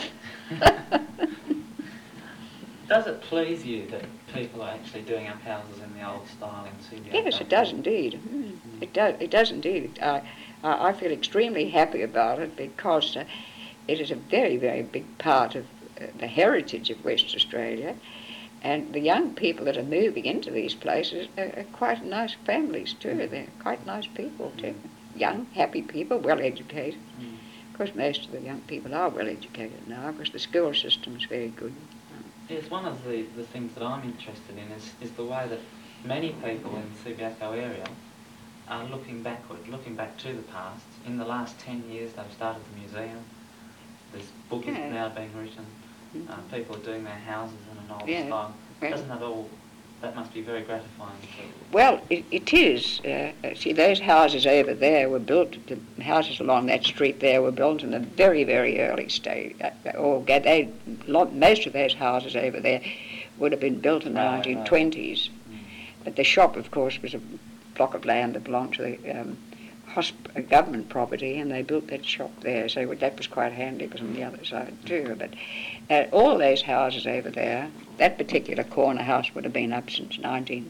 Does it please you that people are actually doing up houses in the old style in Subiaco? Yes, it does indeed. Mm. Mm. It does. It does indeed. I, I, I feel extremely happy about it because uh, it is a very, very big part of uh, the heritage of West Australia, And the young people that are moving into these places are, are quite nice families too. They're quite nice people too. Young, happy people, well educated. Mm. Of course, most of the young people are well educated now because the school system is very good. Yes, one of the, the things that I'm interested in is, is the way that many people in the Subiaco area are looking backward, looking back to the past. In the last ten years they've started the museum. This book Yeah. is now being written. Uh, people are doing their houses in an old Yeah. style. Yeah. Doesn't that all, that must be very gratifying to Well, it, it is. Uh, see, those houses over there were built, the houses along that street there were built in a very, very early stage. Uh, or they, lot, most of those houses over there would have been built in the Railway nineteen road. twenties. Mm. But the shop, of course, was a block of land that belonged to the um, hosp- uh, government property, and they built that shop there. So that was quite handy. It was on the other side too. But uh, all those houses over there, that particular corner house would have been up since nineteen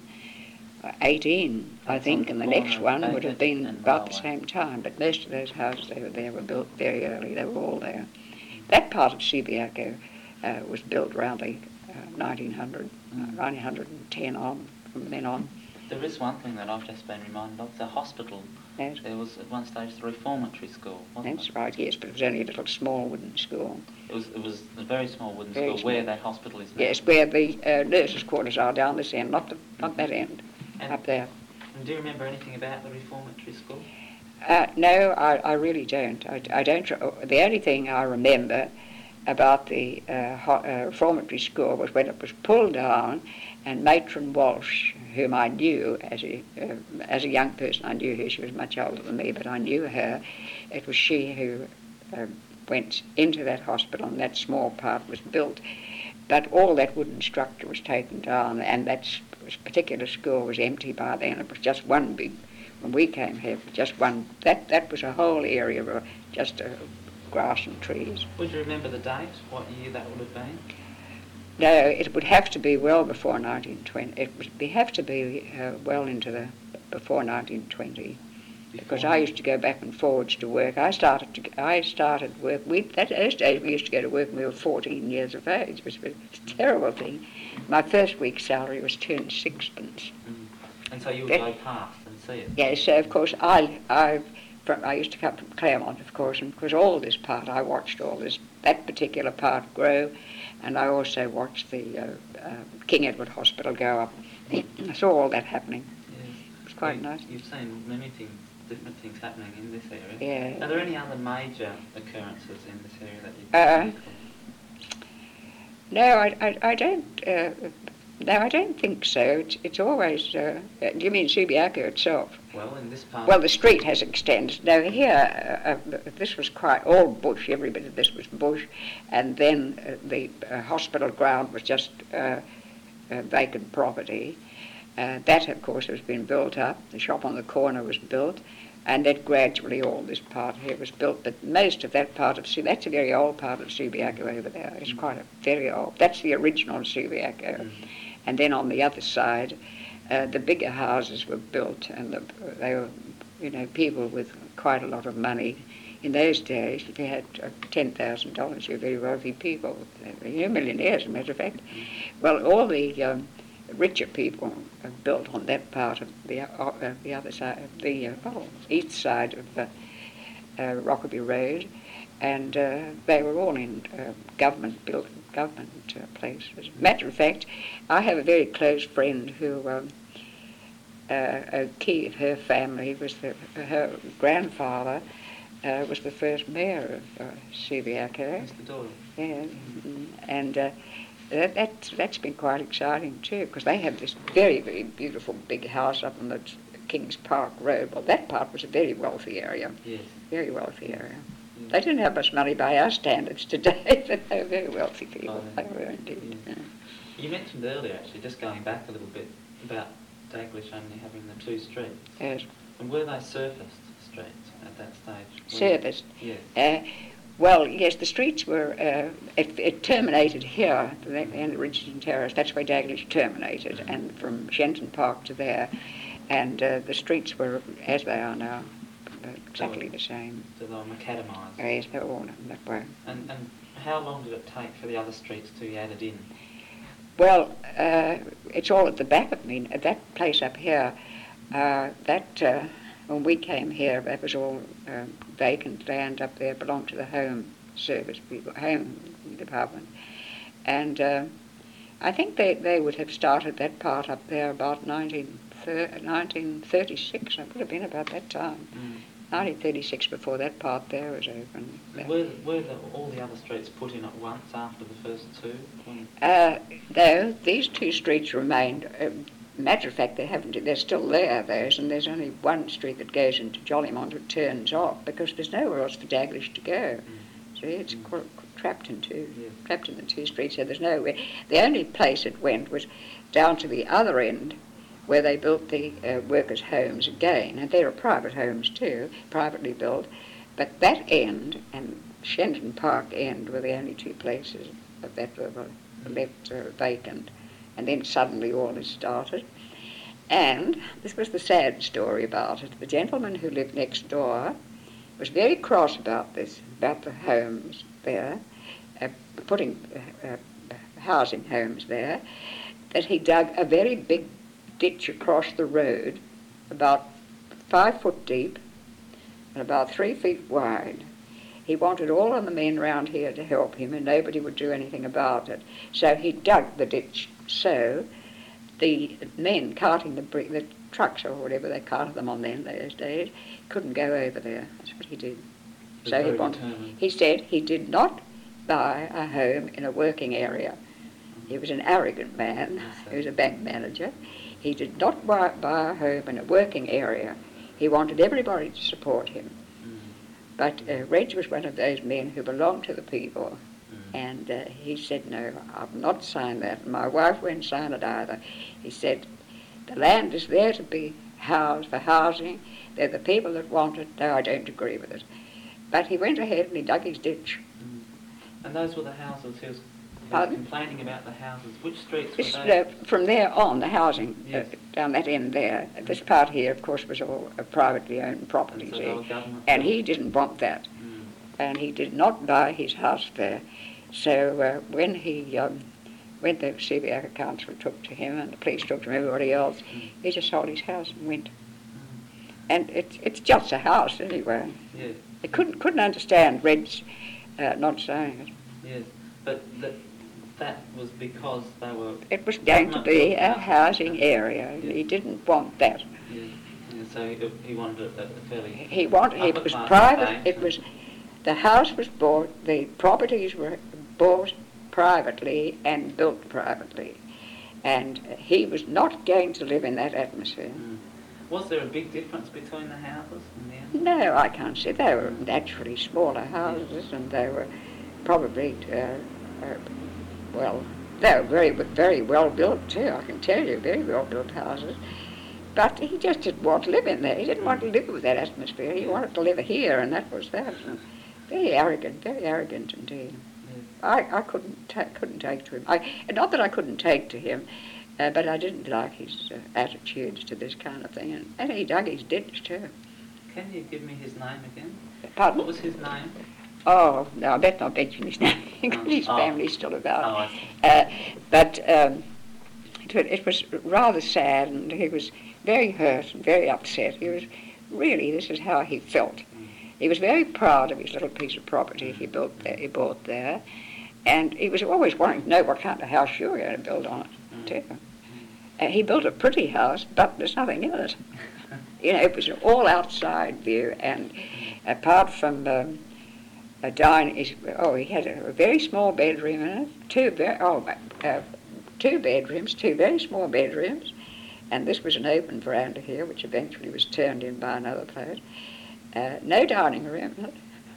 eighteen, I That's think, on and the the next corner of one would have Baker been and about the Railway. same time. But most of those houses over there were built very early. They were all there. That part of Subiaco uh, was built around the uh, nineteen hundred, Mm. uh, nineteen ten on, from then on. There is one thing that I've just been reminded of, the hospital. Yes. There was at one stage the reformatory school, wasn't That's it? right, yes, but it was only a little small wooden school. It was, it was a very small wooden Very school where small. that hospital is now. Yes, where the uh, nurses' quarters are down this end, not, the, not that end, And, up there. and do you remember anything about the reformatory school? Uh, no, I, I really don't. I, I don't. The only thing I remember about the uh, ho- uh, reformatory school was when it was pulled down, and Matron Walsh, whom I knew as a uh, as a young person, I knew her. She was much older than me, but I knew her. It was she who uh, went into that hospital, and that small part was built. But all that wooden structure was taken down, and that s- particular school was empty by then. It was just one big. When we came here, just one. That that was a whole area of just uh, grass and trees. Would you remember the date, what year that would have been? No, it would have to be well before nineteen twenty. It would be, have to be uh, well into the before nineteen twenty, because Before I used to go back and forwards to work. I started to I started work. We that those days we used to go to work when we were fourteen years of age. It was a terrible thing. My first week's salary was two and sixpence. Mm. And so you would That- go past and see it? Yeah, so of course I I from I used to come from Claremont, of course, and because all this part I watched all this that particular part grow, and I also watched the uh, uh, King Edward Hospital go up. I saw all that happening. Yes. It was quite You- nice. You've seen many things, different things happening in this area. Yeah. Are there any other major occurrences in this area that you Uh, can recall? No, I, I, I don't. Uh, no, I don't think so. It's, it's always. Uh, uh, do you mean Subiaco itself? Well, in this part... Well, the street has extended. Now here, uh, uh, this was quite all bush. Every bit of this was bush, and then uh, the uh, hospital ground was just uh, uh, vacant property. Uh, that, of course, has been built up. The shop on the corner was built, and then gradually all this part here was built. But most of that part of Su- that's a very old part of Subiaco over there. It's quite a very old. That's the original Subiaco. Mm. And then on the other side, uh, the bigger houses were built, and the, they were, you know, people with quite a lot of money. In those days, if you had uh, ten thousand dollars, you were very wealthy people. You're millionaires, as a matter of fact. Well, all the um, richer people uh, built on that part of the uh, uh, the other side, the uh, oh, east side of uh, uh, Rockaby Road, and uh, they were all in uh, government built government uh, places. Matter of fact, I have a very close friend who. Um, uh, a key of her family was the, her grandfather uh, was the first mayor of uh, Subiaco. Mister Doyle. Yeah, mm, and uh, that, that's, that's been quite exciting too, because they have this very, very beautiful big house up on the Kings Park Road. Well, that part was a very wealthy area, Yes. very wealthy area. Yes. They didn't have much money by our standards today, but they were very wealthy people. Oh, They were indeed. yes. Yeah. You mentioned earlier, actually, just going back a little bit, about Daglish only having the two streets. Yes. And were they surfaced streets at that stage? Were- Serviced. Yes. Uh, well, yes, the streets were, uh, it, it terminated here, the end of Richardson Terrace, that's where Daglish terminated, and from Shenton Park to there, and uh, the streets were as they are now, uh, exactly the same. So they were macadamised. Oh, yes, they're all that way. And, and how long did it take for the other streets to be added in? Well, uh, it's all at the back of me. That place up here, uh, that uh, when we came here, that was all uh, vacant land up there, belonged to the Home Service people, Home Department. And uh, I think they, they would have started that part up there about nineteen thirty-six. It would have been about that time. Mm. nineteen thirty-six, before that part there was open. Were, were the, all the other streets put in at once after the first two? Uh, no, these two streets remained. Uh, matter of fact, they haven't. They're still there, those, and there's only one street that goes into Jollymont that turns off because there's nowhere else for Daglish to go. Mm. See, it's mm. qu- trapped in two, yeah. trapped in the two streets. So there's nowhere. The only place it went was down to the other end, where they built the uh, workers' homes again, and they were private homes too, privately built. But that end and Shenton Park end were the only two places that were left uh, vacant. And then suddenly all this started. And this was the sad story about it. The gentleman who lived next door was very cross about this, about the homes there, uh, putting uh, uh, housing homes there, that he dug a very big ditch across the road, about five foot deep and about three feet wide. He wanted all of the men round here to help him, and nobody would do anything about it. So he dug the ditch so the men carting the brick, the trucks or whatever they carted them on then those days, couldn't go over there. That's what he did. So he wanted, he said he did not buy a home in a working area. He was an arrogant man. He was a bank manager. He did not buy, buy a home in a working area. He wanted everybody to support him. Mm. But uh, Reg was one of those men who belonged to the people. Mm. And uh, he said, no, I'll not sign that. And my wife won't sign it either. He said, the land is there to be housed for housing. They're the people that want it. No, I don't agree with it. But he went ahead and he dug his ditch. Mm. And those were the houses he was Pardon? complaining about, the houses. Which streets This, were they? uh, from there on, the housing, Yes. uh, down that end there, this part here, of course, was all uh, privately owned property, And so see? they were government And built. he didn't want that. Mm. And he did not buy his house there. So uh, when he, um, when the Subiaco Council took to him and the police took to him, everybody else, Mm. he just sold his house and went. Mm. And it's it's just a house anyway. Yes. They couldn't couldn't understand Red's uh, not saying it. Yes, but that that was because they were. It was going to be a government-built housing area. Yes. He didn't want that. Yes. Yeah, so he, he wanted a, a fairly. He wanted, it was upper-class private, estate. it was, the house was bought, the properties were bought privately and built privately. And he was not going to live in that atmosphere. Mm. Was there a big difference between the houses in the end? No, I can't say. They were naturally smaller houses, and they were probably, uh, uh, well, they were very, very well built too, I can tell you, very well built houses. But he just didn't want to live in there. He didn't want to live with that atmosphere. He wanted to live here, and that was that. And very arrogant, very arrogant indeed. I, I couldn't ta- couldn't take to him. I, not that I couldn't take to him, uh, but I didn't like his uh, attitudes to this kind of thing. And, and he dug his ditch too. Can you give me his name again? Pardon? What was his name? Oh, no, I better not mention his name because his Oh. family's still about. Oh, I see. Uh, but um, it, wa- it was rather sad, and he was very hurt and very upset. He was really, this is how he felt. Mm. He was very proud of his little piece of property he built there, he bought there, and he was always wanting to know what kind of house you were going to build on it, Mm. too. Uh, he built a pretty house, but there's nothing in it. You know, it was an all outside view, and apart from um, a dining, oh, he had a, a very small bedroom in it, two very, oh, uh, two bedrooms, two very small bedrooms, and this was an open veranda here, which eventually was turned in by another place. Uh, no dining room in it.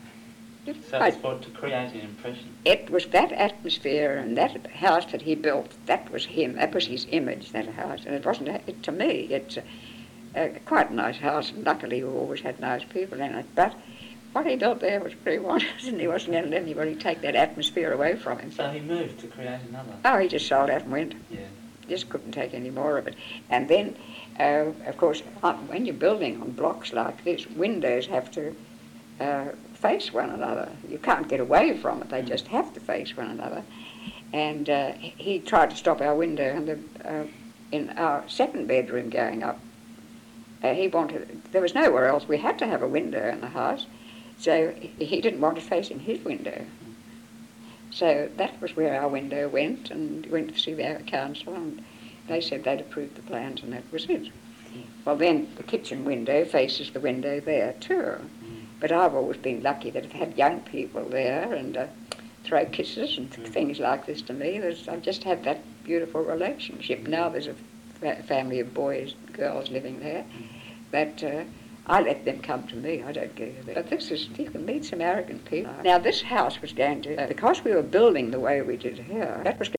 So it's for to create an impression. It was that atmosphere and that house that he built, that was him, that was his image, that house. And it wasn't, it, to me, it's a, a, quite a nice house, and luckily we always had nice people in it. But what he built there was pretty wonderful, and he wasn't going to let anybody take that atmosphere away from him. So he moved to create another. Oh, he just sold out and went. Yeah. Just couldn't take any more of it. And then, uh, of course, uh, when you're building on blocks like this, windows have to uh, face one another. You can't get away from it. They just have to face one another. And uh, he tried to stop our window in, the, uh, in our second bedroom going up. Uh, he wanted, there was nowhere else. We had to have a window in the house, so he didn't want it facing his window. So that was where our window went, and went to see the council, and they said they'd approved the plans, and that was it. Well, then the kitchen window faces the window there too. But I've always been lucky that I've had young people there and uh, throw kisses and th- things like this to me. There's, I've just had that beautiful relationship. Now there's a fa- family of boys and girls living there, but uh, I let them come to me. I don't go there. But this is, you can meet some arrogant people. Now this house was going to, uh, because we were building the way we did here, that was